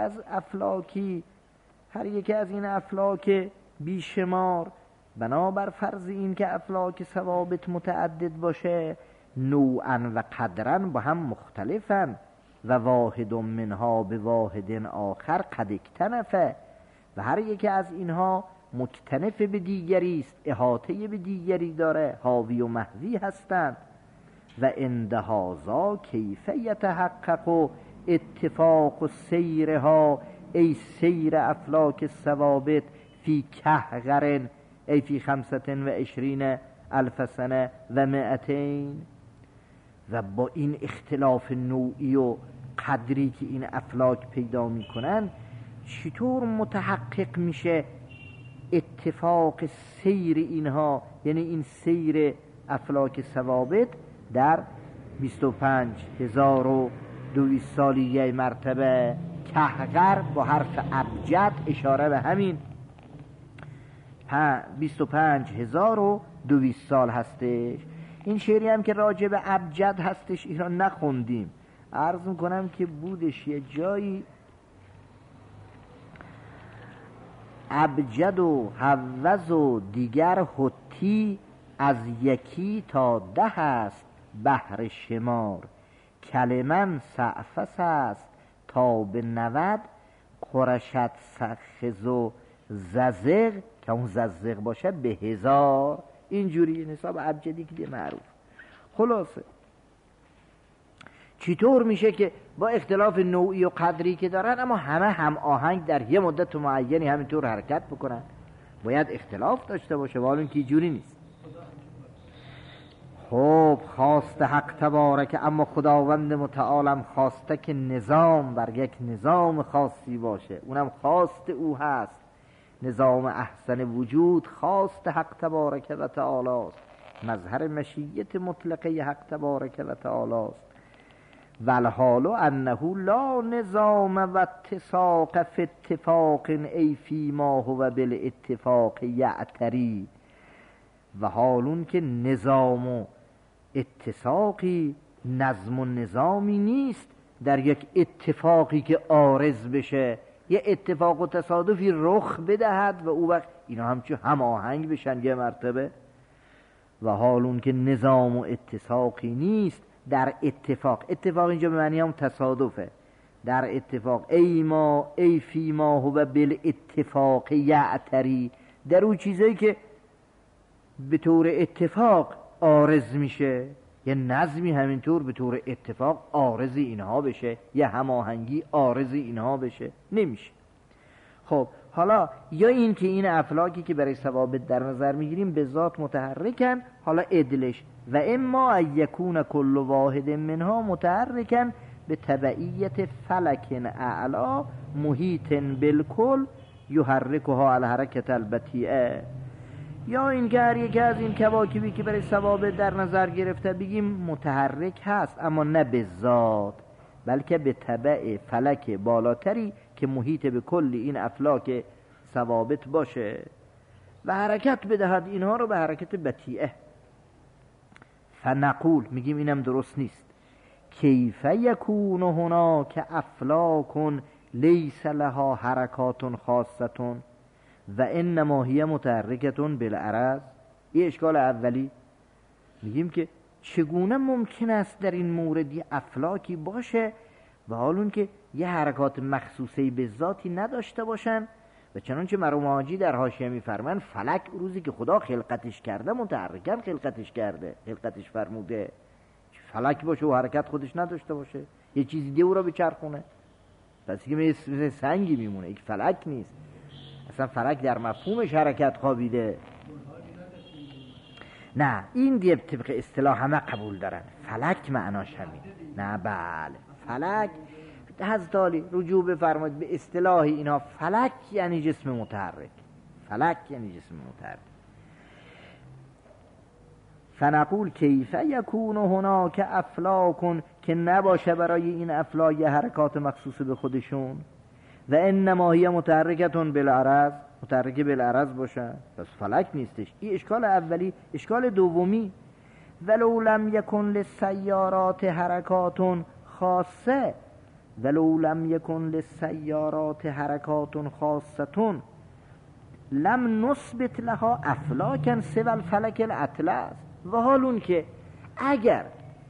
از این افلاک بیشمار بنابر فرض این که افلاک ثوابت متعدد باشه نوعا و قدرا با هم مختلفن، و واحد منها به واحد آخر قد اکتنفه، و هر یک از اینها مکتنف به دیگری است، احاطه به دیگری داره، حاوی و محوی هستند. و اندهازا کیف یتحقق و اتفاق و سیرها ای سیر افلاک ثوابت فی کهغرن ای فی 25,000 سنه و 200. و با این اختلاف نوعی و قدری که این افلاک پیدا میکنن چطور متحقق میشه اتفاق سیر اینها، یعنی این سیر افلاک ثوابت در 25,200 سالی مرتبه. کهغر با حرف ابجد اشاره به همین 25,200 سال هستش. این شعری هم که راجع به ابجد هستش ایران نخوندیم، عرض میکنم که بودش یه جایی ابجد و حوز و دیگر حتی از 1 تا 10 است بحر شمار، کلمن سعفس است تا به 90 قرشت سخز و ززق، که اون ززق باشه به 1000. اینجوری نصاب ابجدی که معروف. خلاصه چطور میشه که با اختلاف نوعی و قدری که دارن اما همه هم آهنگ در یه مدت معینی همینطور حرکت بکنن؟ باید اختلاف داشته باشه، ولی اینکه جوری نیست. خب خواست حق تبارک، اما خداوند متعالم خواسته که نظام بر یک نظام خاصی باشه، اونم خواست او هست. نظام احسن وجود خواست حق تبارک و تعالی است، مظهر مشیت مطلقه حق تبارک و تعالی است. والحال انه لا نظام و اتساق فی اتفاق ای فی ما هو بالاتفاق یعتری. و حالون که نظام و اتساقی، نظم و نظامی نیست در یک اتفاقی که عارض بشه، یه اتفاق و تصادفی رخ بدهد و او وقت اینا همچون هماهنگ بشن یه مرتبه. و حالون که نظام و اتساقی نیست در اتفاق، اتفاق اینجا به معنی هم تصادفه، در اتفاق ای فی ما هو بالاتفاق یعتری، در اون چیزایی که به طور اتفاق عارض میشه، یه نظمی همینطور به طور اتفاق عارض اینها بشه، یه هماهنگی عارض اینها بشه، نمیشه. خب حالا یا این که این افلاکی که برای ثوابت در نظر میگیریم به ذات متحرکن، حالا عدلش و اما یکون کل واحد منها متحرکن به تبعیت فلک اعلا محیط بالکل یحرکها الحرکت البطیئه. یا این که هر یک از این کواکبی که برای ثوابت در نظر گرفته بگیم متحرک هست، اما نه به ذات بلکه به تبع فلک بالاتری که محیط به کل این افلاک ثوابت باشه و حرکت بدهد اینها رو به حرکت بطیئه. فنقول میگیم اینم درست نیست. کیف یکون هناک افلاک لیس لها حرکات خاصه و انما هی متحرکتون بالعرض. این اشکال اولی. میگیم که چگونه ممکن است در این موردی افلاکی باشه و حالون که یه حرکات مخصوصی به ذاتی نداشته باشن، و چنانچه مرحوم حاجی در حاشیه میفرمان فلک روزی که خدا خلقتش کرده متحرکن خلقتش کرده، خلقتش فرموده فلک باشه و حرکت خودش نداشته باشه، یه چیزی دیگه او را بچرخونه، پس که مثل سنگی میمونه، یک فلک نیست. اصلا فلک در مفهومش حرکت خوابیده. نه این دیگه طبق اصطلاح همه قبول دارن فلک معناش همین. نه بله فلک حضرت علی رجوع بفرمایید به اصطلاح اینا، فلک یعنی جسم متحرک، فلک یعنی جسم متحرک. فنقول کیف یکون هناک افلاکن، که نباشه برای این افلاک حرکات مخصوص به خودشون، و انما هی متحرکتون بالعرض، متحرک بالعرض باشه، پس فلک نیستش. این اشکال اولی. اشکال دومی ولو لم یکن للسیارات حرکات خاصه، ولو لم یکن للسیارات حرکات خاصه لم نثبت لها افلاکا سوى الفلک الاطلس. و حالون که اگر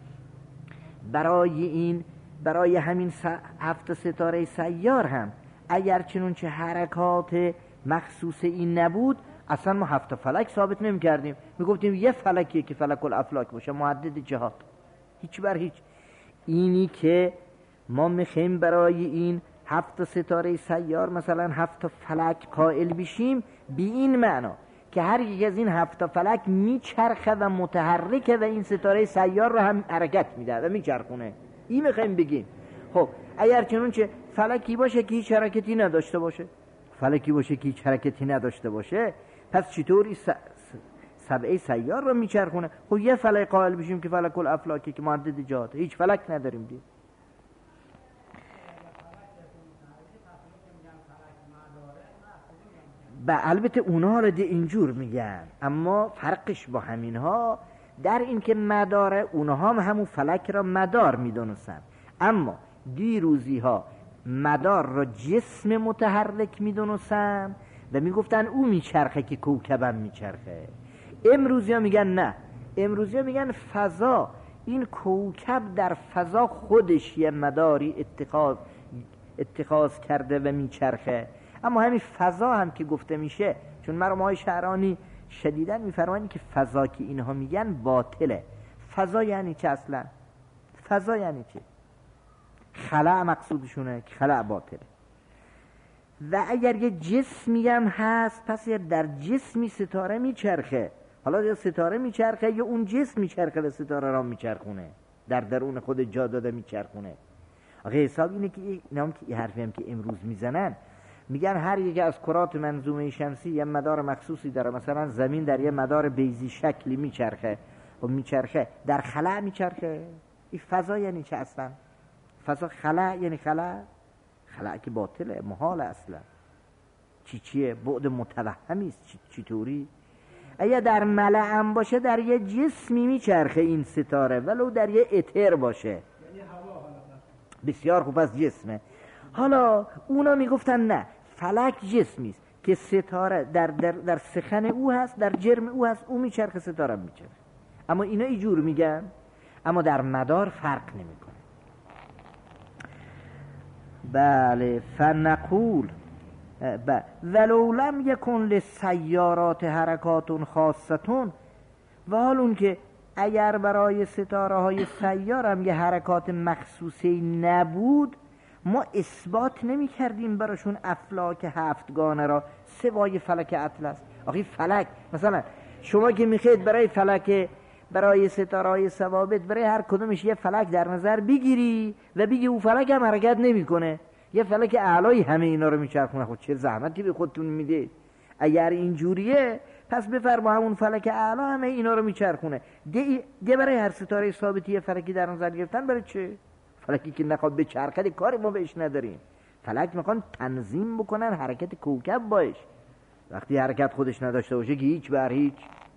برای همین 7 ستاره سیار هم اگر چنونچه حرکات مخصوص این نبود، اصلا ما 7 فلک ثابت نمی کردیم، می گفتیم یه فلکیه که فلک الافلاک باشه، معدد جهات، هیچ بر هیچ. اینی که ما میخوایم برای این 7 ستاره سیار مثلا 7 فلک قائل بشیم، بی این معنا که هر یک از این 7 فلک میچرخه و متحرکه و این ستاره سیار رو هم حرکت میده و میچرخونه، این میخوایم بگیم. خب اگر چنونچه فلکی باشه که هیچ حرکتی نداشته باشه، فلکی باشه که هیچ حرکتی نداشته باشه، پس چطوری 7 سیار رو میچرخونه؟ خب یه فلک قائل بشیم که فلک الافلاکی که معدد جهات، هیچ فلک نداریم دیگه. البته اونها رو اینجور میگن، اما فرقش با همینها در این که مداره، اونها هم همون فلک را مدار میدونستن، اما دیروزی ها مدار را جسم متحرک میدونستن و میگفتن او میچرخه که کوکبم میچرخه. امروزی ها میگن نه، امروزی ها میگن فضا، این کوکب در فضا خودش یه مداری اتخاذ کرده و میچرخه. اما همین فضا هم که گفته میشه، چون مرحوم آقای شعرانی شدیداً میفرمایند که فضا که اینها میگن باطله. فضا یعنی چه اصلا؟ فضا یعنی چه؟ خلأ مقصودشونه که خلأ باطله. و اگر یه جسمی هم هست، پس در جسمی ستاره میچرخه، حالا یا ستاره میچرخه یا اون جسم میچرخه و ستاره را میچرخونه، در درون خود جا داده میچرخونه. آخه حساب اینه که اینام که حرفی هم که امروز میزنن، میگن هر یک از کرات منظومه شمسی یه مدار مخصوصی داره. مثلا زمین در یه مدار بیضی شکلی میچرخه و میچرخه در خلا میچرخه. این فضا یعنی چه اصلا؟ فضا خلا یعنی خلا که باطله، محال اصلا. چیه؟ بعد متوهمی است. چطوری؟ اگه در ملع هم باشه در یه جسمی میچرخه این ستاره، ولو در یه اتر باشه. بسیار خوب، از جسمه. حالا اونا میگفتن نه، فلک جسمی است که ستاره در سخن او هست، در جرم او هست، او میچرخه ستاره میچرخه. اما اینا اینجور میگن، اما در مدار فرق نمیکنه. بله، فنقول ولو لم یکن للسیارات حرکات خاصتون، و حال اون که اگر برای ستاره های سیار هم یه حرکات مخصوصی نبود، ما اثبات نمی کردیم براشون افلاک هفتگانه را سوای فلک اطلس. آخی فلک مثلا شما که میخواید برای ستاره های ثوابت برای هر کدومش یه فلک در نظر بگیری و بگی او فلک هم حرکت نمی کنه، یه فلک اعلایی همه اینا رو میچرخونه، خود چه زحمتی به خودتون میده؟ اگر اینجوریه پس بفرما همون فلک اعلا همه اینا رو میچرخونه. ده برای هر ستاره ثابتی یه فلکی در نظر گرفتن برای چه؟ فلکی که نخواد به چرخه کاری ما بهش نداریم. فلک میخوان تنظیم بکنن حرکت کوکب باش. وقتی حرکت خودش نداشته باشه که هیچ بر هیچ.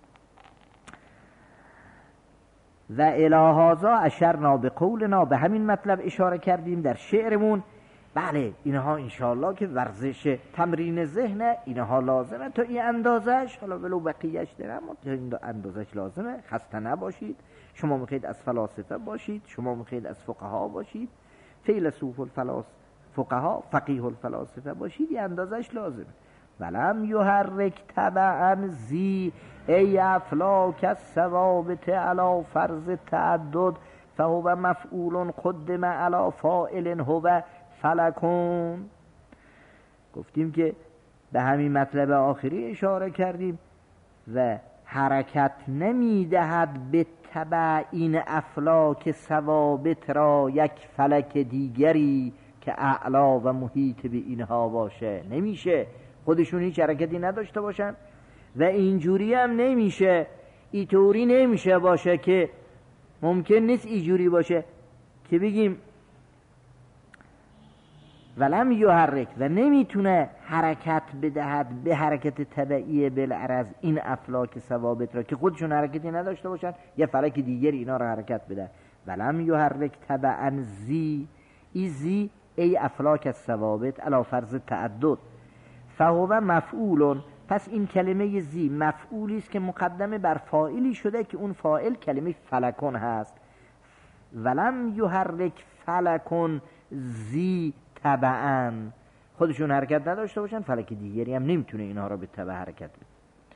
و الهازا اشرنا به قولنا، به همین مطلب اشاره کردیم در شعرمون. بله اینها انشاءالله که ورزش تمرین ذهنه، اینها لازمه تا این اندازش، حالا ولو بقیهش دارم تا این اندازش لازمه. خسته نباشید. شما میخواید از فلاسفه باشید، شما میخواید از فقها باشید، فیلسوف فقها فقیه الفلاسفه باشید، این اندازش لازمه. ولم یحرک تبعا زی ای افلاک الثوابت علی فرض تعدد فهو مفعول قدم علی فاعل هو فلکون. گفتیم که به همین مطلب آخری اشاره کردیم و حرکت نمیدهد به تبع این افلاک ثوابت را یک فلک دیگری که اعلا و محیط به اینها باشه. نمیشه خودشون هیچ حرکتی نداشته باشن و اینجوری هم نمیشه، اینطوری نمیشه باشه که ممکن نیست اینجوری باشه که بگیم ولم یحرک و نمیتونه حرکت بدهد به حرکت تبعی بالعرض این افلاک ثوابت را که خودشون حرکتی نداشته باشن یا فلک دیگری اینا را حرکت بده. ولم یحرک تبعا زی ای افلاک الثوابت علی فرض تعدد فهو مفعول. پس این کلمه زی مفعولی است که مقدمه بر فاعلی شده که اون فاعل کلمه فلکون هست. ولم یحرک فلکون زی تبعا، خودشون حرکت نداشته باشن فلک دیگری هم نمیتونه اینها را به تبع حرکت بده.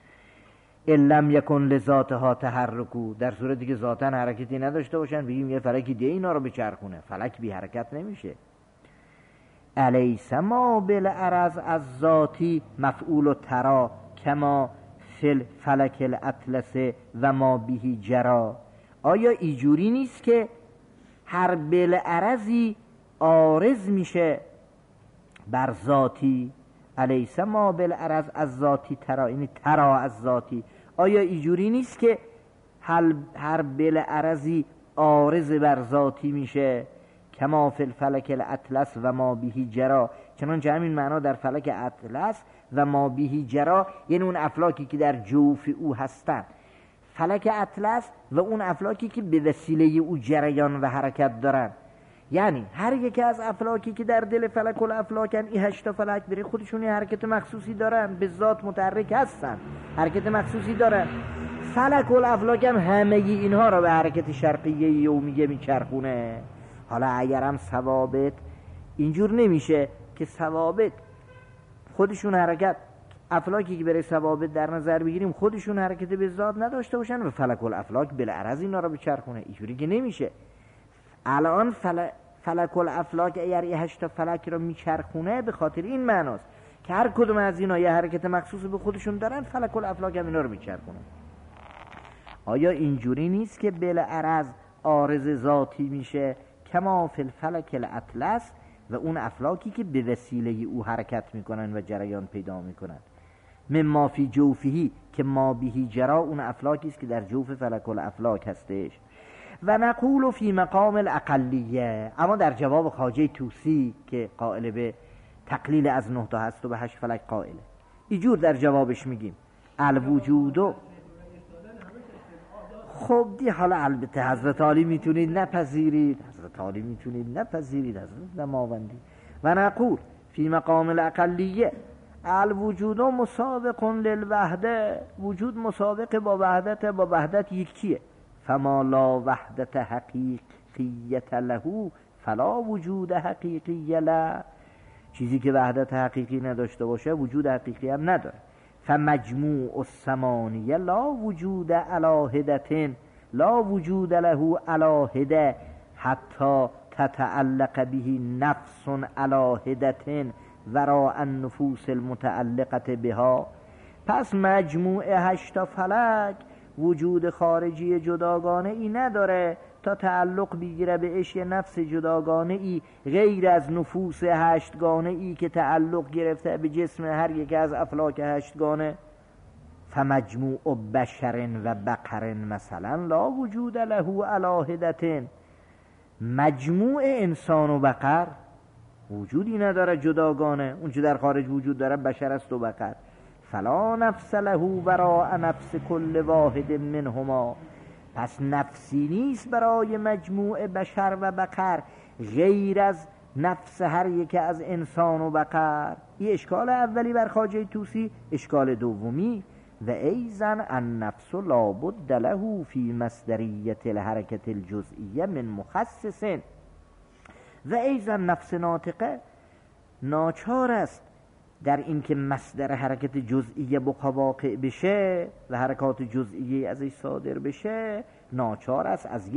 ان لم یکن لذاتها تحرکو، در صورتی که ذاتاً حرکتی نداشته باشن بگیم یه فلک دیگه اینا رو بچرخونه، فلک بی حرکت نمیشه. الیس ما بالعرض از ذاتی مفعول ترا کما فل فلک الاطلس و ما بهی جرا. آیا ایجوری نیست که هر بالعرضی عارض میشه بر ذاتی؟ الیس ما بالعرض از ذاتی ترا، یعنی ترا از ذاتی. آیا اینجوری نیست که هر بالعرضی عارض بر ذاتی میشه؟ کما فی الفلک الاطلس و ما بهی جرا، چنانچه همین معنا در فلک اطلس و ما بهی جرا، یعنی اون افلاکی که در جوف او هستند. فلک اطلس و اون افلاکی که به وسیله او جریان و حرکت دارن. یعنی هر یکی از افلاکی که در دل فلک الافلاکن، این 8 فلک برای خودشون حرکت مخصوصی دارن، به ذات متحرک هستن، حرکت مخصوصی دارن. فلک الافلاکن همه اینها را به حرکت شرقیه یومیه میچرخونه. حالا اگر هم ثوابت اینجور نمیشه که ثوابت خودشون حرکت، افلاکی که برای ثوابت در نظر بگیریم خودشون حرکت به ذات نداشته باشن و فلک الافلاک بالعرض اینا را بچرخونه، اینجوری که نمیشه. الان فلک الافلاک اگر 8 فلک را میچرخونه به خاطر این معناست که هر کدوم از اینا یه حرکت مخصوص به خودشون دارن، فلک الافلاک هم اینا رو میچرخونه. آیا اینجوری نیست که بالعرض عارض ذاتی میشه کما فی الفلک الاطلس و اون افلاکی که به وسیله او حرکت میکنن و جریان پیدا میکنن، مما فی جوفهی که ما بهی جرا، اون افلاکی است که در جوف فلک الافلاک هستش. و نقول فی مقام الاقلیه، اما در جواب خواجه طوسی که قائل به تقلیل از 9 تا هست و به 8 فلک قائله، اینجور در جوابش میگیم الوجودو. خب دی حالا البته حضرت علی میتونید نپذیرید، حضرت علی میتونید نپذیرید، حضرت نماوندی. و نقول فی مقام الاقلیه الوجود مسابق للوحده، وجود مسابق با وحدت، با وحدت یکیه. فما لا وحدت حقیقیت له فلا وجود حقیقی له، چیزی که وحدت حقیقی نداشته باشه وجود حقیقی هم نداره. فمجموع الثمانیه لا وجود علی هدة، لا وجود له علی هدة حتی تتعلق به نفس علی هدة وراء النفوس المتعلقه بها. پس مجموع 8 فلک وجود خارجی جداگانه ای نداره تا تعلق بگیره بهش یه نفس جداگانه ای غیر از نفوس 8 گانه ای که تعلق گرفته به جسم هر یک از افلاک 8 گانه. فمجموع بشر و بقر مثلا لا وجود له علی هدة، مجموع انسان و بقر وجودی نداره جداگانه، اون چه در خارج وجود داره بشر است و بقر. فلا نفس له وراء نفس کل واحد منهما، پس نفسی نیست برای مجموع بشر و بقر غیر از نفس هر یک از انسان و بقر. این اشکال اولی بر خواجه طوسی. اشکال دومی و ایضا النفس لابد له فی مصدریت الحرکت الجزئیه من مخصص، و ایضا نفس ناطقه ناچار است در این که مصدر حرکت جزئیه بقا واقع بشه و حرکات جزئیه ازش صادر بشه، ناچار است از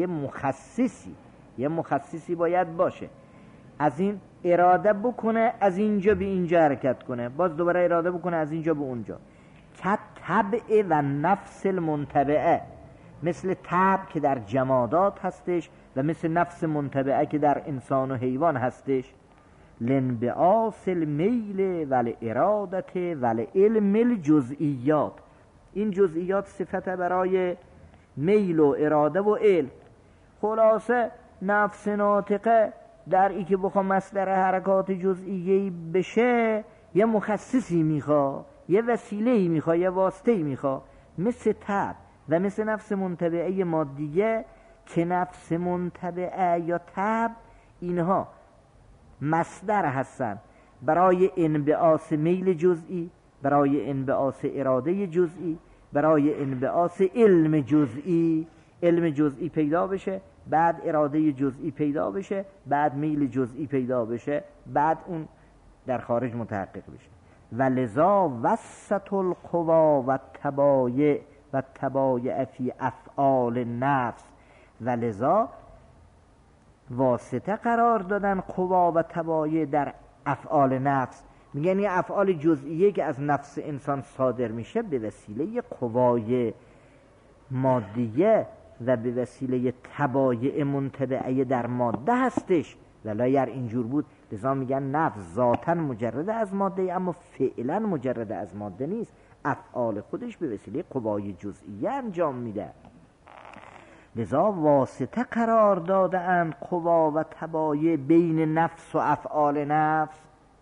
یه مخصصی باید باشه، از این اراده بکنه از اینجا به اینجا حرکت کنه، باز دوباره اراده بکنه از اینجا به اونجا. که طبع و نفس المنتبعه، مثل طبع که در جمادات هستش و مثل نفس منتبعه که در انسان و حیوان هستش. لانبعاث المیل و الارادت و العلم الجزئیات، این جزئیات صفت برای میل و اراده و علم. خلاصه نفس ناطقه در ای که بخواه مصدر حرکات جزئیه بشه یه مخصصی میخواه، یه وسیله‌ای میخواه، یه واسطه‌ای میخواه، مثل طبع و مثل نفس منتبعه مادیه که نفس منتبعه یا طبع اینها مصدر هستن برای انبعاث میل جزئی، برای انبعاث اراده جزئی، برای انبعاث علم جزئی. علم جزئی پیدا بشه، بعد اراده جزئی پیدا بشه، بعد میل جزئی پیدا بشه، بعد اون در خارج متحقق بشه. و لذا وسط القوا و تبایع فی افعال نفس، و لذا واسطه قرار دادن قوا و تبایع در افعال نفس. میگن یه افعال جزئیه که از نفس انسان صادر میشه به وسیله قوای مادیه و به وسیله تبایع منتبعه در ماده هستش. ولی اگر اینجور بود لذا میگن نفس ذاتاً مجرد از ماده اما فعلا مجرد از ماده نیست، افعال خودش به وسیله قوای جزئیه انجام میده. لذا واسطه قرار دادن قوا و تبایع بین نفس و افعال نفس.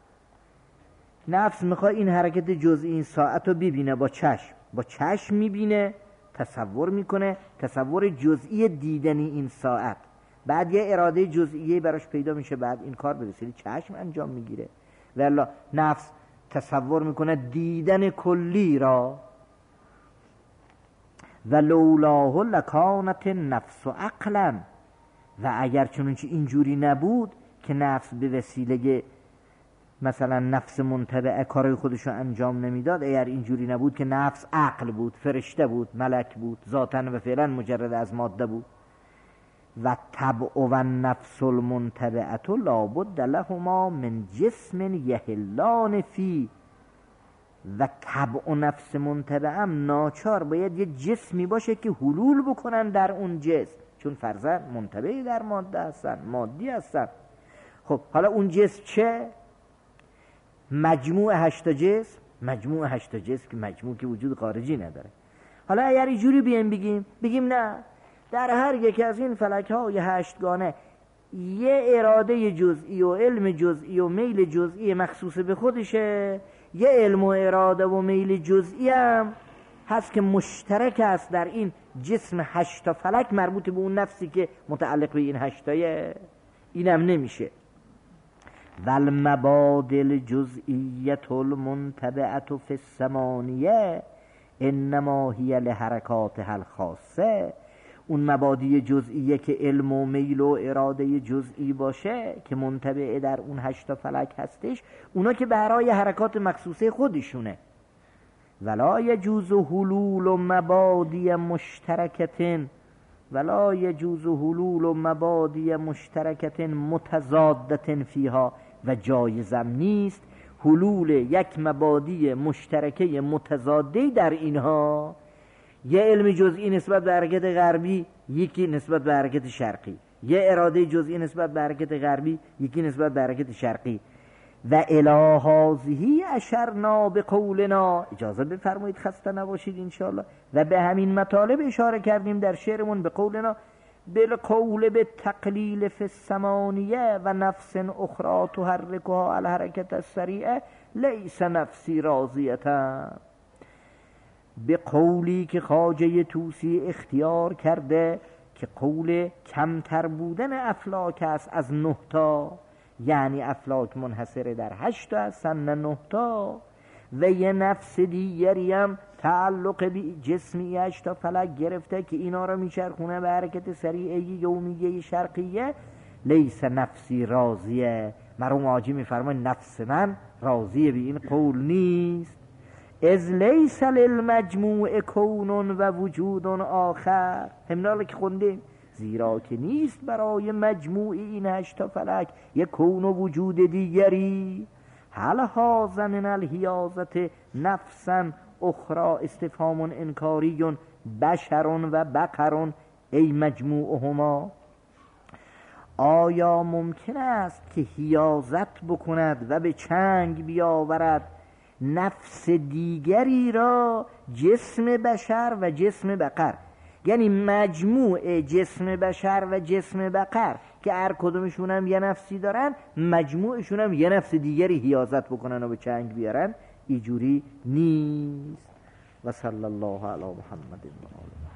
نفس میخواد این حرکت جزئی این ساعت رو ببینه با چشم میبینه، تصور میکنه، تصور جزئی دیدنی این ساعت، بعد یه اراده جزئیه براش پیدا میشه، بعد این کار به وسیله چشم انجام میگیره. والا نفس تصور میکنه دیدن کلی را. و لولاه لکانت نفس و عقلا، و اگر چنانچه اینجوری نبود که نفس به وسیله مثلا نفس منتبعه کارای خودشو انجام نمیداد، اگر اینجوری نبود که نفس عقل بود، فرشته بود، ملک بود، ذاتاً و فعلا مجرد از ماده بود. و طبع و نفس المنتبعه لابد لهما من جسم یحلان فی، و طبع و نفس منتبعم ناچار باید یه جسمی باشه که حلول بکنن در اون جسم، چون فرزن منتبعی در ماده هستن، مادی هستن. خب حالا اون جسم چه؟ مجموع 8 جسم، مجموع 8 جسم که مجموع که وجود خارجی نداره. حالا اگر اینجوری بگیم نه، در هر یک از این فلک‌های 8 گانه یه اراده جزئی و علم جزئی و میل جزئی مخصوص به خودشه، یه علم و اراده و میل جزئی هم هست که مشترک است در این جسم 8 فلک مربوط به اون نفسی که متعلق به این 8 اینم نمیشه. والمبادل جزئیت المنتبعة فی الثمانیه انما هی لحرکاتها الخاصه. اون مبادی جزئیه که علم و میل و اراده جزئی باشه که منتبع در اون 8 فلک هستش، اونا که برای حرکات مخصوصه خودشونه. ولا یجوز حلول و مبادی مشترکتن، ولا یجوز حلول و مبادی مشترکتن متضادتن فیها، و جایزم نیست حلول یک مبادی مشترکه متضادی در اینها. یه علم جزئی نسبت به حرکت غربی، یکی نسبت به حرکت شرقی، یه اراده جزئی نسبت به حرکت غربی، یکی نسبت به حرکت شرقی. و الی هذه اشرنا بقولنا، اجازه بفرمایید خسته نباشید انشاءالله، و به همین مطالب اشاره کردیم در شعرمون به قولنا بالقول بالتقلیل فی الثمانیه و نفس اخرى تحرکها الحرکت السریعه لیس نفسی راضیتا. به قولی که خواجه طوسی اختیار کرده که قول کمتر بودن افلاک است از 9 تا، یعنی افلاک منحصر در 8 هستن نه 9 تا، و یه نفس دیگری هم تعلق به جسمی 8 فلک گرفته که اینا رو میچرخونه به حرکت سریعه یومیه شرقیه. لیس نفسی راضیه، مرحوم حاجی میفرماید نفس من راضیه به این قول نیست. از لیس للمجموع کون و وجود آخر، همینالا که خوندیم، زیرا که نیست برای مجموع این 8 فلک یک کون و وجود دیگری. هل هذا من الحیازت نفسا اخرى استفهام انکاری بشر و بقر ای مجموعهما. آیا ممکن است که حیازت بکند و به چنگ بیاورد نفس دیگری را جسم بشر و جسم بقر؟ یعنی مجموع جسم بشر و جسم بقر که هر کدومشون هم یه نفسی دارن، مجموعشون هم یه نفس دیگری حیازت بکنن و به چنگ بیارن، اینجوری نیست. و صلی الله علی محمد و آله.